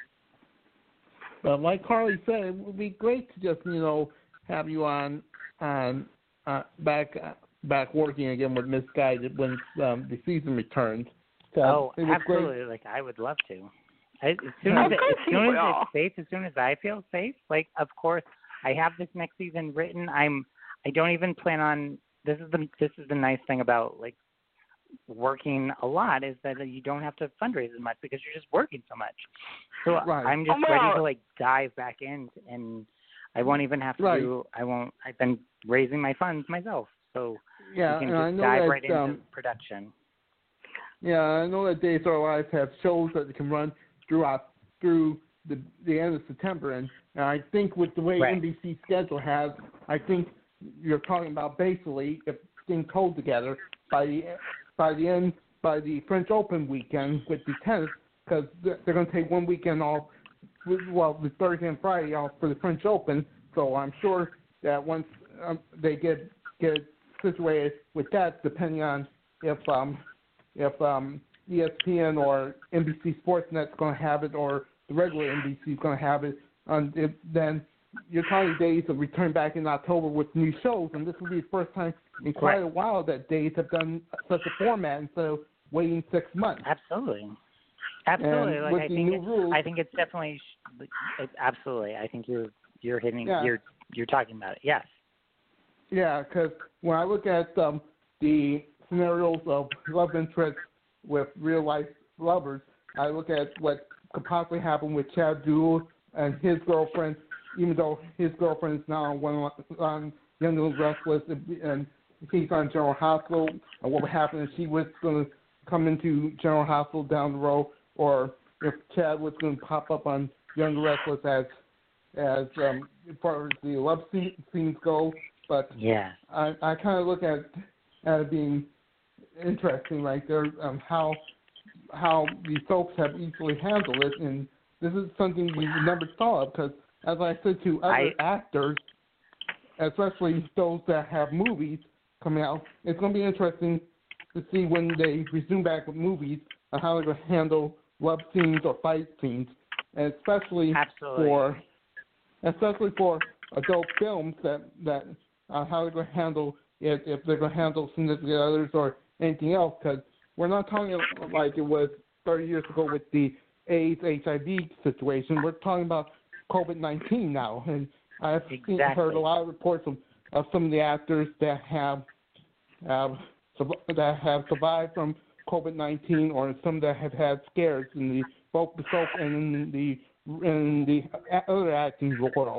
but like Carly said, it would be great to just you know have you on on uh, back uh, back working again with Misguided when um, the season returns. So
oh,
it was
absolutely!
Great.
Like I would love to. As soon as, it, as soon as it's safe, as soon as I feel safe, like of course I have this next season written. I'm. I don't even plan on. This is the this is the nice thing about like working a lot is that you don't have to fundraise as much because you're just working so much. So
right.
I'm just
oh,
ready to like dive back in, and I won't even have to
right.
do. I won't. I've been raising my funds myself, so
yeah,
you can
and
just
I know
dive
that,
right into
um,
production.
Yeah, I know that Days of Our Lives have shows that they can run throughout through the the end of September, and, and I think with the way
right.
N B C schedule has, I think you're talking about basically if things hold together by the by the end by the French Open weekend with the tennis, because they're going to take one weekend off, well, the Thursday and Friday off for the French Open. So I'm sure that once um, they get get situated with that, depending on if um if um E S P N or N B C Sportsnet's going to have it, or the regular N B C is going to have it, um, if, then you're talking Days of return back in October with new shows, and this will be the first time in quite
right.
a while that Days have done such a format instead of waiting six months.
Absolutely, absolutely.
And
like
with
I
the
think,
new
it,
rules,
I think it's definitely, it's absolutely. I think you're you're hitting,
yeah.
you're you're talking about it. Yes.
Yeah, because when I look at um, the scenarios of love interest with real life lovers, I look at what could possibly happen with Chad Duell and his girlfriend, even though his girlfriend is now on, one, on Young and Restless and he's on General Hospital, and what would happen if she was going to come into General Hospital down the road, or if Chad was going to pop up on Young and Restless as as um, as far as the love scenes go. But
yeah,
I, I kind of look at, at it being interesting right there, um, how how the soaps have easily handled it, and this is something we never saw of, because as I said to other
I,
actors, especially those that have movies coming out, it's going to be interesting to see when they resume back with movies on how they're going to handle love scenes or fight scenes, and especially
absolutely.
for especially for adult films that that uh, how they're going to handle it, if they're going to handle significant others or anything else, because we're not talking like it was thirty years ago with the AIDS, H I V situation. We're talking about COVID nineteen now, and I've
exactly.
seen, heard a lot of reports of, of some of the actors that have have that have survived from COVID nineteen, or some that have had scares in the both the soap and in the in the other acting world.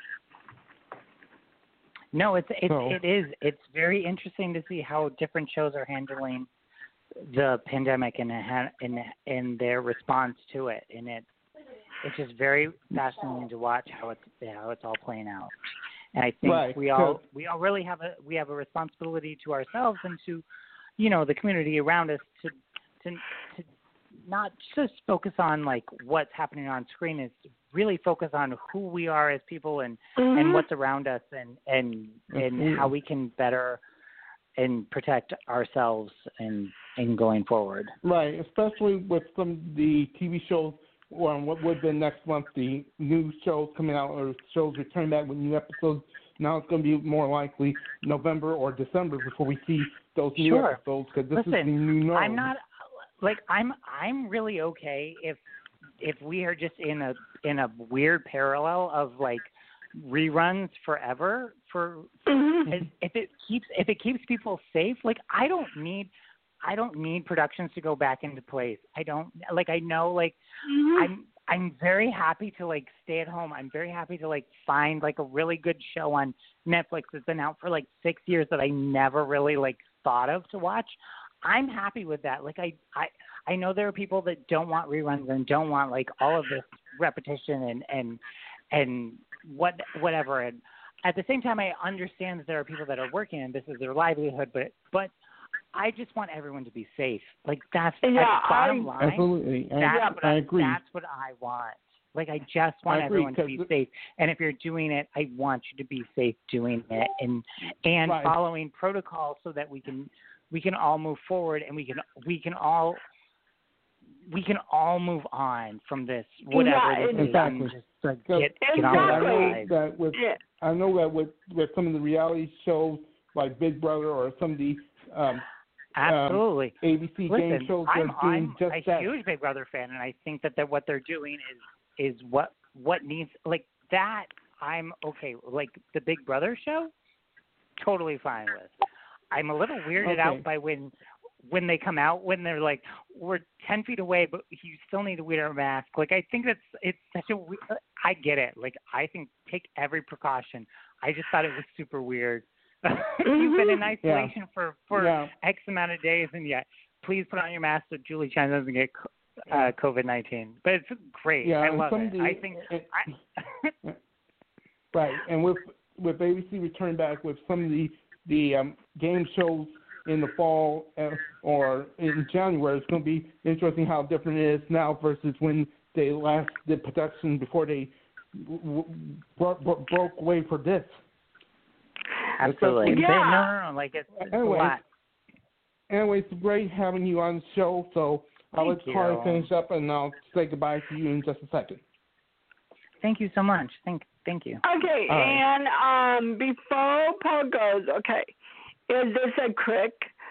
No, it's it's
So-
it is it's very interesting to see how different shows are handling the pandemic and and and their response to it, and it it's just very fascinating to watch how it's how it's all playing out. And I think
Right,
we all
'cause-
we all really have a we have a responsibility to ourselves and to, you know, the community around us to to to not just focus on like what's happening on screen, is to really focus on who we are as people and
Mhm.
and what's around us, and and and
Absolutely.
how we can better and protect ourselves and and going forward.
Right, especially with some of the T V shows, or what would have been next month, the new shows coming out, or shows returning back with new episodes. Now it's going to be more likely November or December before we see those new
Sure.
episodes, because this
Listen,
is the new norm.
I'm not like I'm I'm really okay if if we are just in a in a weird parallel of like reruns forever for
Mhm.
if it keeps if it keeps people safe. Like I don't need I don't need productions to go back into place. I don't like I know like
Mhm.
I'm I'm very happy to like stay at home. I'm very happy to like find like a really good show on Netflix that's been out for like six years that I never really like thought of to watch. I'm happy with that. Like I I I know there are people that don't want reruns and don't want like all of this repetition and and and what whatever. And at the same time, I understand that there are people that are working and this is their livelihood, but but I just want everyone to be safe. Like that's
Yeah,
at the bottom
I-
line.
Absolutely, I,
That's what
I
I,
agree.
That's what I want. Like I just want
I agree,
everyone to be
'cause
safe. And if you're doing it, I want you to be safe doing it and and
Right.
following protocol so that we can we can all move forward and we can we can all we can all move on from this whatever
Yeah,
this is
exactly.
and just like,
So-
get get on with
I
our
Exactly.
know
lives.
that with
Yeah.
I know that with with some of the reality shows like Big Brother or some of the um,
Absolutely.
A B C game
Listen,
shows,
I'm,
they're doing
I'm
just
a
that.
huge Big Brother fan, and I think that, that what they're doing is is what what needs like that. I'm okay. Like the Big Brother show, totally fine with. I'm a little weirded
Okay.
out by when when they come out when they're like we're ten feet away, but you still need to wear a mask. Like I think that's it's such a. we- I get it. Like I think take every precaution. I just thought it was super weird. You've been in isolation for for
Yeah.
X amount of days, and yet please put on your mask so Julie Chen doesn't get uh, COVID nineteen. But it's great.
Yeah,
I
and
love
some
it.
of the-
I think.
it-
I,
Right, and with with A B C returning back with some of the the um, game shows in the fall uh, or in January, it's going to be interesting how different it is now versus when they last did production before they w- w- bro- bro- broke away for this.
absolutely.
Especially-
But
Yeah.
no, no, no. Like it's, it's
Anyway,
a lot.
Anyway, it's great having you on the show. So I'll
Thank
let Carly
you.
finish up, and I'll say goodbye to you in just a second.
Thank you so much. Thank thank you.
Okay,
All right.
and um, before Paul goes, okay, is this a quick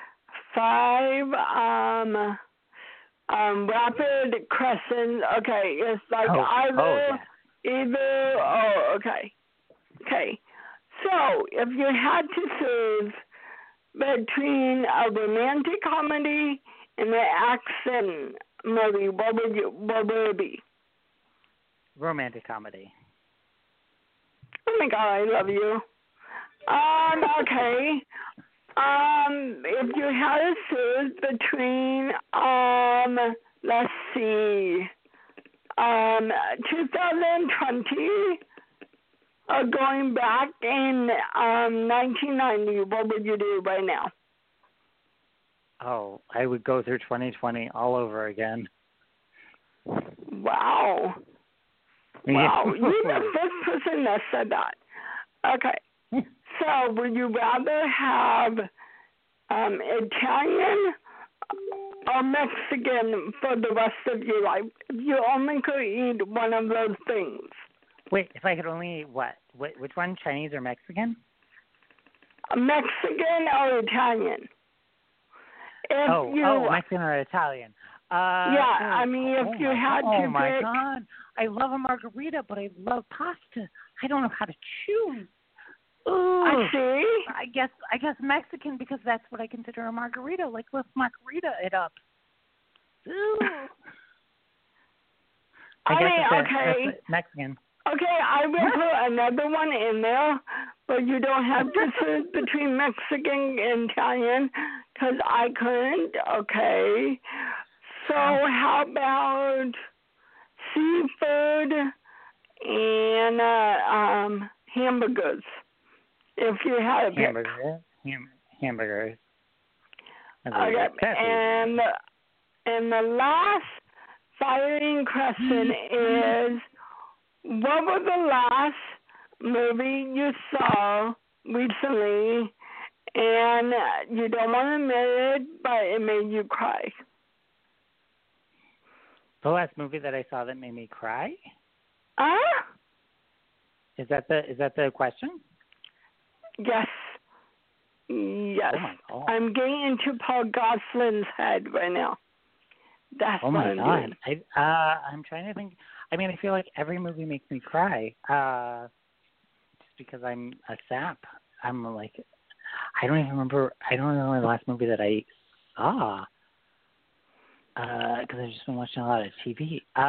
five um um rapid questions? Okay, it's like
Oh,
either
oh,
either oh okay. Okay. So if you had to choose between a romantic comedy and an action movie, what would you what would it be?
Romantic comedy.
Oh my God, I love you. Um, okay. Um, if you had to choose between, um, let's see, um, twenty twenty or going back in um nineteen ninety, what would you do right now?
Oh, I would go through twenty twenty all over again.
Wow. Wow, you're the first person that said that. Okay. So, would you rather have um, Italian or Mexican for the rest of your life if you only could eat one of those things?
Wait, if I could only eat what? Wh- Which one? Chinese or Mexican?
Mexican or Italian? If
oh,
you,
oh, Mexican or Italian? Uh,
Yeah,
oh,
I mean, if
oh
you
my,
had
oh
to
my
pick-
God, I love a margarita, but I love pasta. I don't know how to choose. Ooh,
I see.
I guess I guess Mexican because that's what I consider a margarita. Like let's margarita it up. Ooh. I,
I
guess
mean,
it's a,
okay.
that's a Mexican.
Okay, I will put another one in there, but you don't have to choose between Mexican and Italian because I couldn't. Okay. So how about seafood and uh, um, hamburgers? If you had a pick.
Hamburgers. Ham- hamburgers.
Okay, and and the last firing question is, what was the last movie you saw recently, and you don't want to admit it, but it made you cry?
The last movie that I saw that made me cry?
Huh?
Is that the is that the question?
Yes. Yes.
Oh my God.
I'm getting into Paul Gosling's head right now. That's
oh
what
my
I'm
God.
doing.
I uh I'm trying to think. I mean, I feel like every movie makes me cry. Uh just because I'm a sap. I'm like I don't even remember I don't know the last movie that I saw. Uh, because I've just been watching a lot of T V. Uh,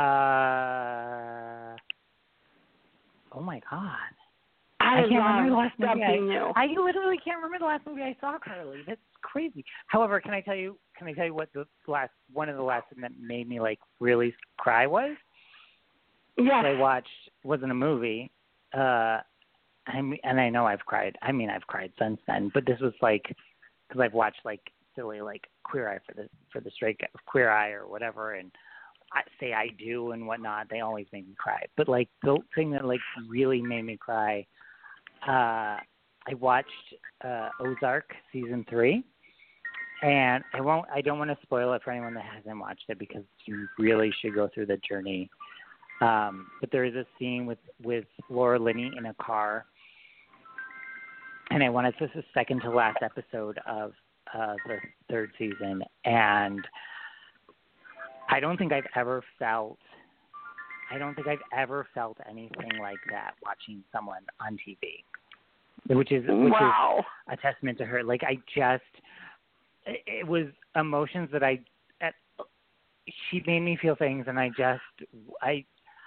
oh my God.
I,
I can't remember the last movie. I,
you.
I literally can't remember the last movie I saw, Carly. That's crazy. However, can I tell you? Can I tell you what the last one of the last thing that made me like really cry was?
Yes.
I watched wasn't a movie. Uh, I mean, and I know I've cried. I mean, I've cried since then. But this was like because I've watched like silly like Queer Eye for the for the straight guy, Queer Eye or whatever, and I say I do and whatnot. They always make me cry. But like the thing that like really made me cry. Uh, I watched uh, Ozark season three, and I won't. I don't want to spoil it for anyone that hasn't watched it because you really should go through the journey. Um, but there is a scene with with Laura Linney in a car, and I wanted this is the second to last episode of uh, the third season, and I don't think I've ever felt. I don't think I've ever felt anything like that watching someone on T V, which is which
wow.
is a testament to her. Like I just, it was emotions that I, at, she made me feel things, and I just, I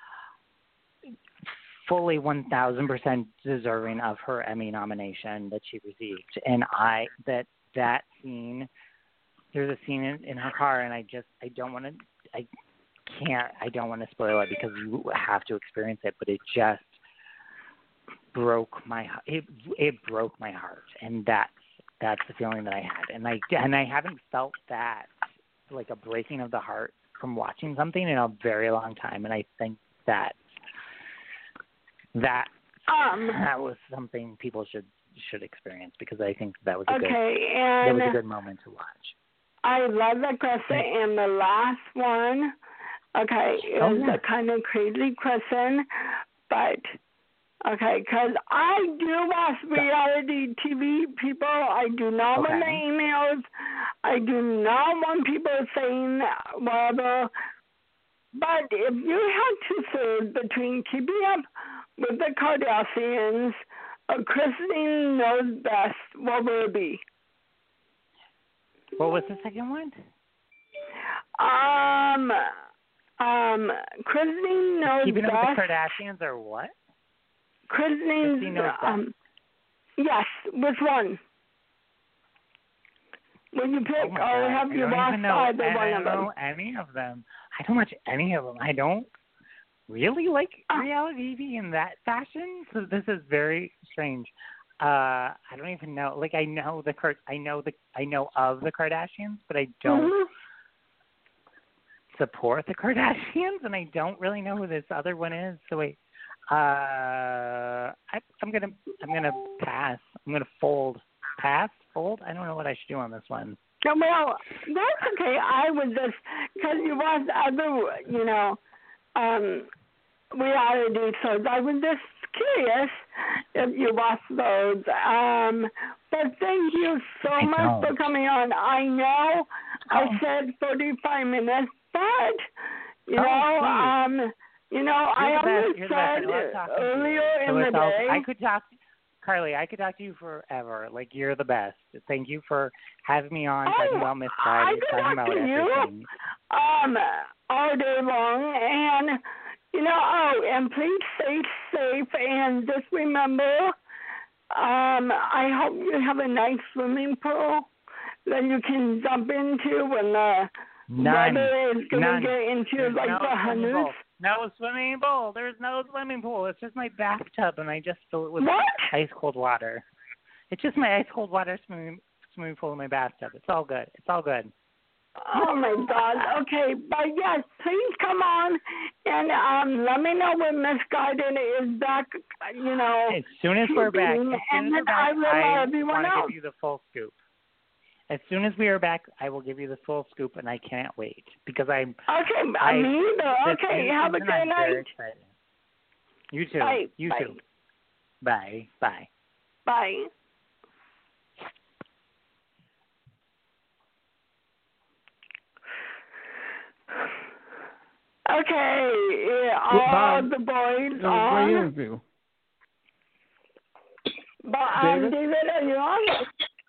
fully one thousand percent deserving of her Emmy nomination that she received, and I that that scene. There's a scene in, in her car, and I just, I don't want to, I. can't I don't want to spoil it because you have to experience it, but it just broke my it it broke my heart, and that's that's the feeling that I had, and I and I haven't felt that like a breaking of the heart from watching something in a very long time, and I think that that
um
that was something people should should experience because I think that was a
okay,
good
and
that was a good moment to watch.
I love that question, and the last one. Okay, it
oh,
was
yeah.
a kind of crazy question, but, okay, because I do watch reality T V, people. I do not
okay.
want the emails. I do not want people saying whatever. But if you had to choose between keeping up with the Kardashians or Christine Knows Best, what would it be?
What was the second one?
Um... Um, Christine Knows
Keeping
Best.
Up with the Kardashians or what?
Christine,
Christine Knows
um, yes, which one? When you pick,
oh my
or
God.
have
I
you
don't
watched
even know,
either
I
one
don't
of them?
know any of them. I don't watch any of them. I don't really like
Uh,
reality T V in that fashion, so this is very strange. Uh, I don't even know. Like I know the I know the I know of the Kardashians, but I don't.
Mm-hmm.
support the Kardashians, and I don't really know who this other one is. So wait, uh, I, I'm gonna I'm gonna pass. I'm gonna fold. Pass, fold. I don't know what I should do on this one.
No, well, that's okay. I was just because you watched other, you know, um, reality shows. I was just curious if you watched those. Um, but thank you so
I
much
don't.
for coming on. I know
Oh.
I said forty-five minutes. But, you
oh,
know,
please.
um, you know,
You're
I
the best.
almost
You're the best. I love
said
talking to you.
earlier
So
in the
it's all-
day.
I could talk, Carly, I could talk to you forever. Like, you're the best. Thank you for having me on,
oh,
talking about Miss
I
Guided,
could
talking
talk
about
to
everything.
you um, all day long. And, you know, oh, and please stay safe. And just remember, um, I hope you have a nice swimming pool that you can jump into when the
None.
weather is going
None.
to get into,
There's
like,
no
the
swimming
hundreds.
pool. No swimming pool. There's no swimming pool. It's just my bathtub, and I just fill it with
What?
ice cold water. It's just my ice cold water swimming swimming pool in my bathtub. It's all good. It's all good.
Oh my God. Okay, but yes, please come on and um, let me know when Miss Guided is back. You know,
As soon as we're back, as soon
and
as we're
then
back,
I will let
I
everyone
want to
know.
give you the full scoop. As soon as we are back, I will give you the full scoop, and I can't wait because I'm.
Okay,
I,
me either.
this
Okay,
news
have a
is
good
I'm very
night.
excited. You too.
Bye.
You
Bye.
too. Bye. Bye.
Bye. Okay, yeah, all
Bob,
the boys
it was a
on.
great interview.
But um,
David?
David, are you on?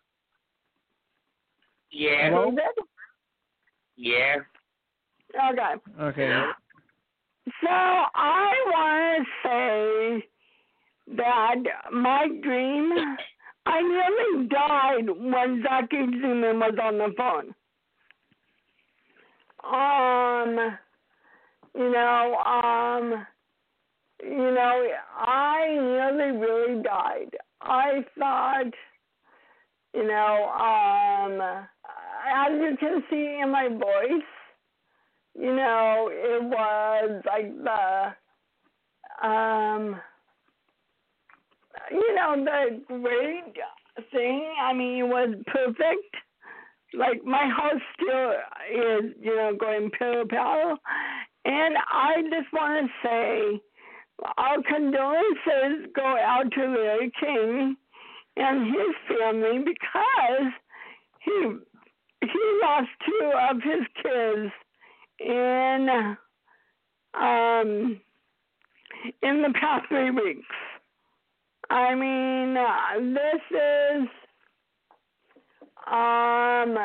Yeah.
Hello?
David?
Yeah.
Okay.
Okay.
So I want to say that my dream, I nearly died when Zaki Zuman was on the phone. Um, you know, um, you know, I nearly really died. I thought, you know, um, as you can see in my voice, you know, it was like the, um, you know, the great thing. I mean, it was perfect. Like, my heart still is, you know, going pill-pill. And I just want to say our condolences go out to Larry King and his family because he he lost two of his kids in um in the past three weeks. I mean, uh, this is um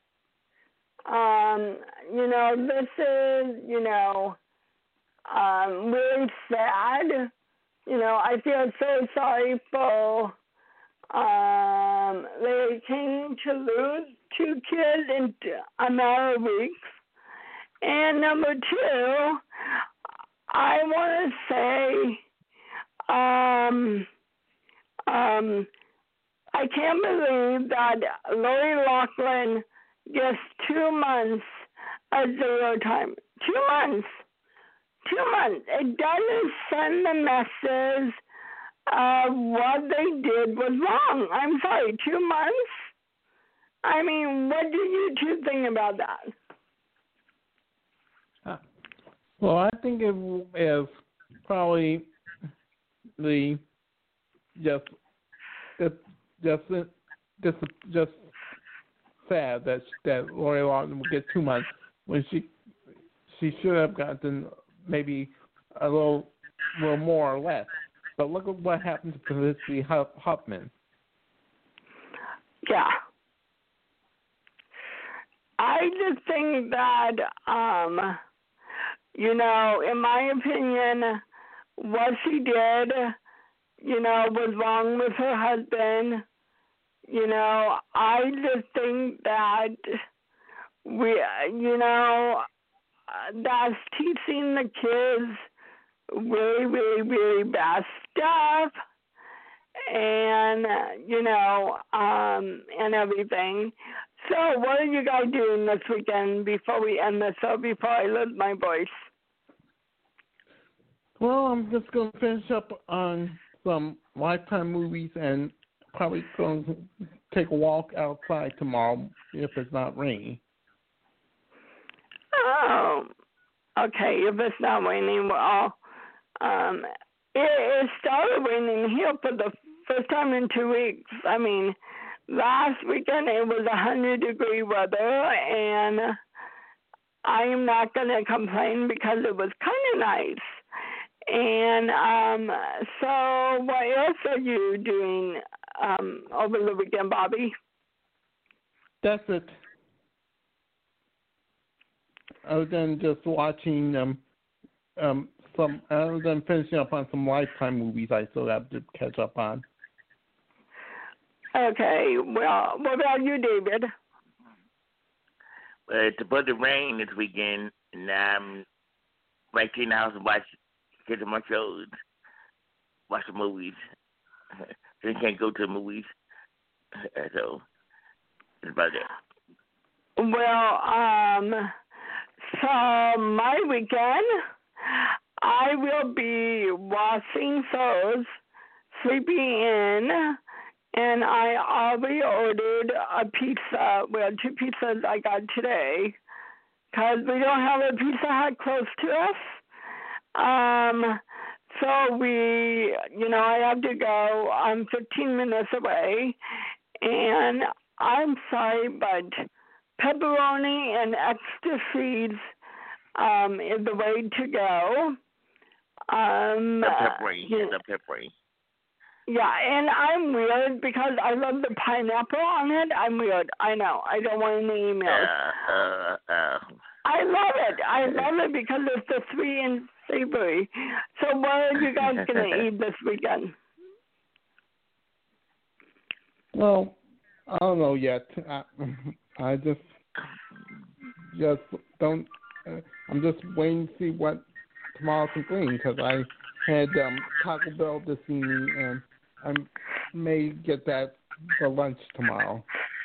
um you know this is you know um really sad. You know, I feel so sorry for um Larry King to lose two kids in a matter of weeks. And number two, I want to say, um, um, I can't believe that Lori Loughlin gets two months of zero time. Two months. Two months. It doesn't send the message of what they did was wrong. I'm sorry, two months? I mean, what do you two think about that?
Well, I think it is probably the just just just just just sad that that Lori Loughlin will get two months when she she should have gotten maybe a little little more or less. But look at what happened to Felicity Huffman.
Yeah. I just think that, um, you know, in my opinion, what she did, you know, was wrong with her husband. You know, I just think that we, you know, that's teaching the kids really, really, really bad stuff. And, you know, um, and everything. So what are you guys doing this weekend before we end this show, before I lose my voice?
Well, I'm just going to finish up on some Lifetime movies and probably going to take a walk outside tomorrow if it's not raining.
Oh, okay. If it's not raining, well, um, it, it started raining here for the first time in two weeks. I mean, last weekend it was one hundred degree weather, and I am not going to complain because it was kind of nice. And um, so, what else are you doing um, over the weekend, Bobby?
That's it. Other than just watching um, um, some, other than finishing up on some Lifetime movies, I still have to catch up on.
Okay. Well, what about you, David?
Well, it's supposed to rain this weekend, and I'm right here in the house and watch, get my shows, watch the movies. They can't go to the movies, so that's about it.
Well, um, so my weekend, I will be washing clothes, sleeping in, and I already ordered a pizza. Well, two pizzas I got today, because we don't have a Pizza Hut close to us. Um, so we, you know, I have to go. I'm fifteen minutes away, and I'm sorry, but pepperoni and extra seeds um, is the way to go. Um,
The pepperoni,
yeah,
the pepperoni.
yeah, and I'm weird because I love the pineapple on it. I'm weird. I know. I don't want any emails.
Uh, uh, uh.
I love it. I love it because it's the sweet and savory. So what are you guys going to eat this weekend?
Well, I don't know yet. I, I just, just don't. Uh, I'm just waiting to see what tomorrow can bring because I had um, Taco Bell this evening and I may get that for lunch tomorrow.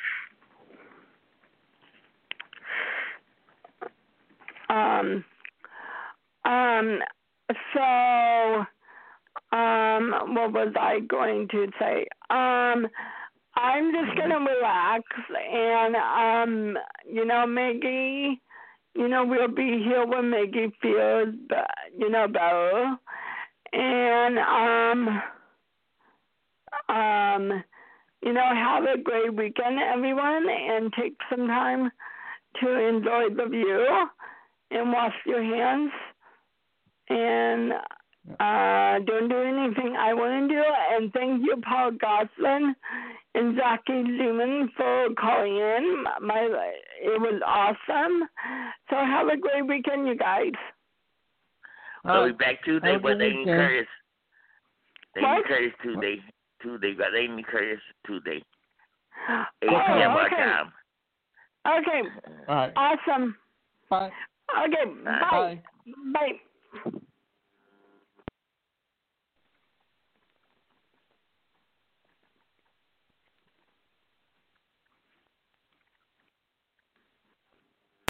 Um. Um. So, um, what was I going to say? Um. I'm just gonna relax, and um, you know, Maggie, you know, we'll be here when Maggie feels, you know, better, and um, um, you know, have a great weekend, everyone, and take some time to enjoy the view and wash your hands, and uh, don't do anything I want to do, and thank you, Paul Goslin and Jackie Zeman for calling in. My, it was awesome. So have a great weekend, you guys.
We'll be back Tuesday with Amy Curtis. Amy
What?
Curtis Tuesday. Tuesday, got Amy Curtis Tuesday. eight
Oh,
p.m. our
okay.
time.
Okay.
All right.
Awesome.
Bye.
Okay. Bye.
Bye.
Bye.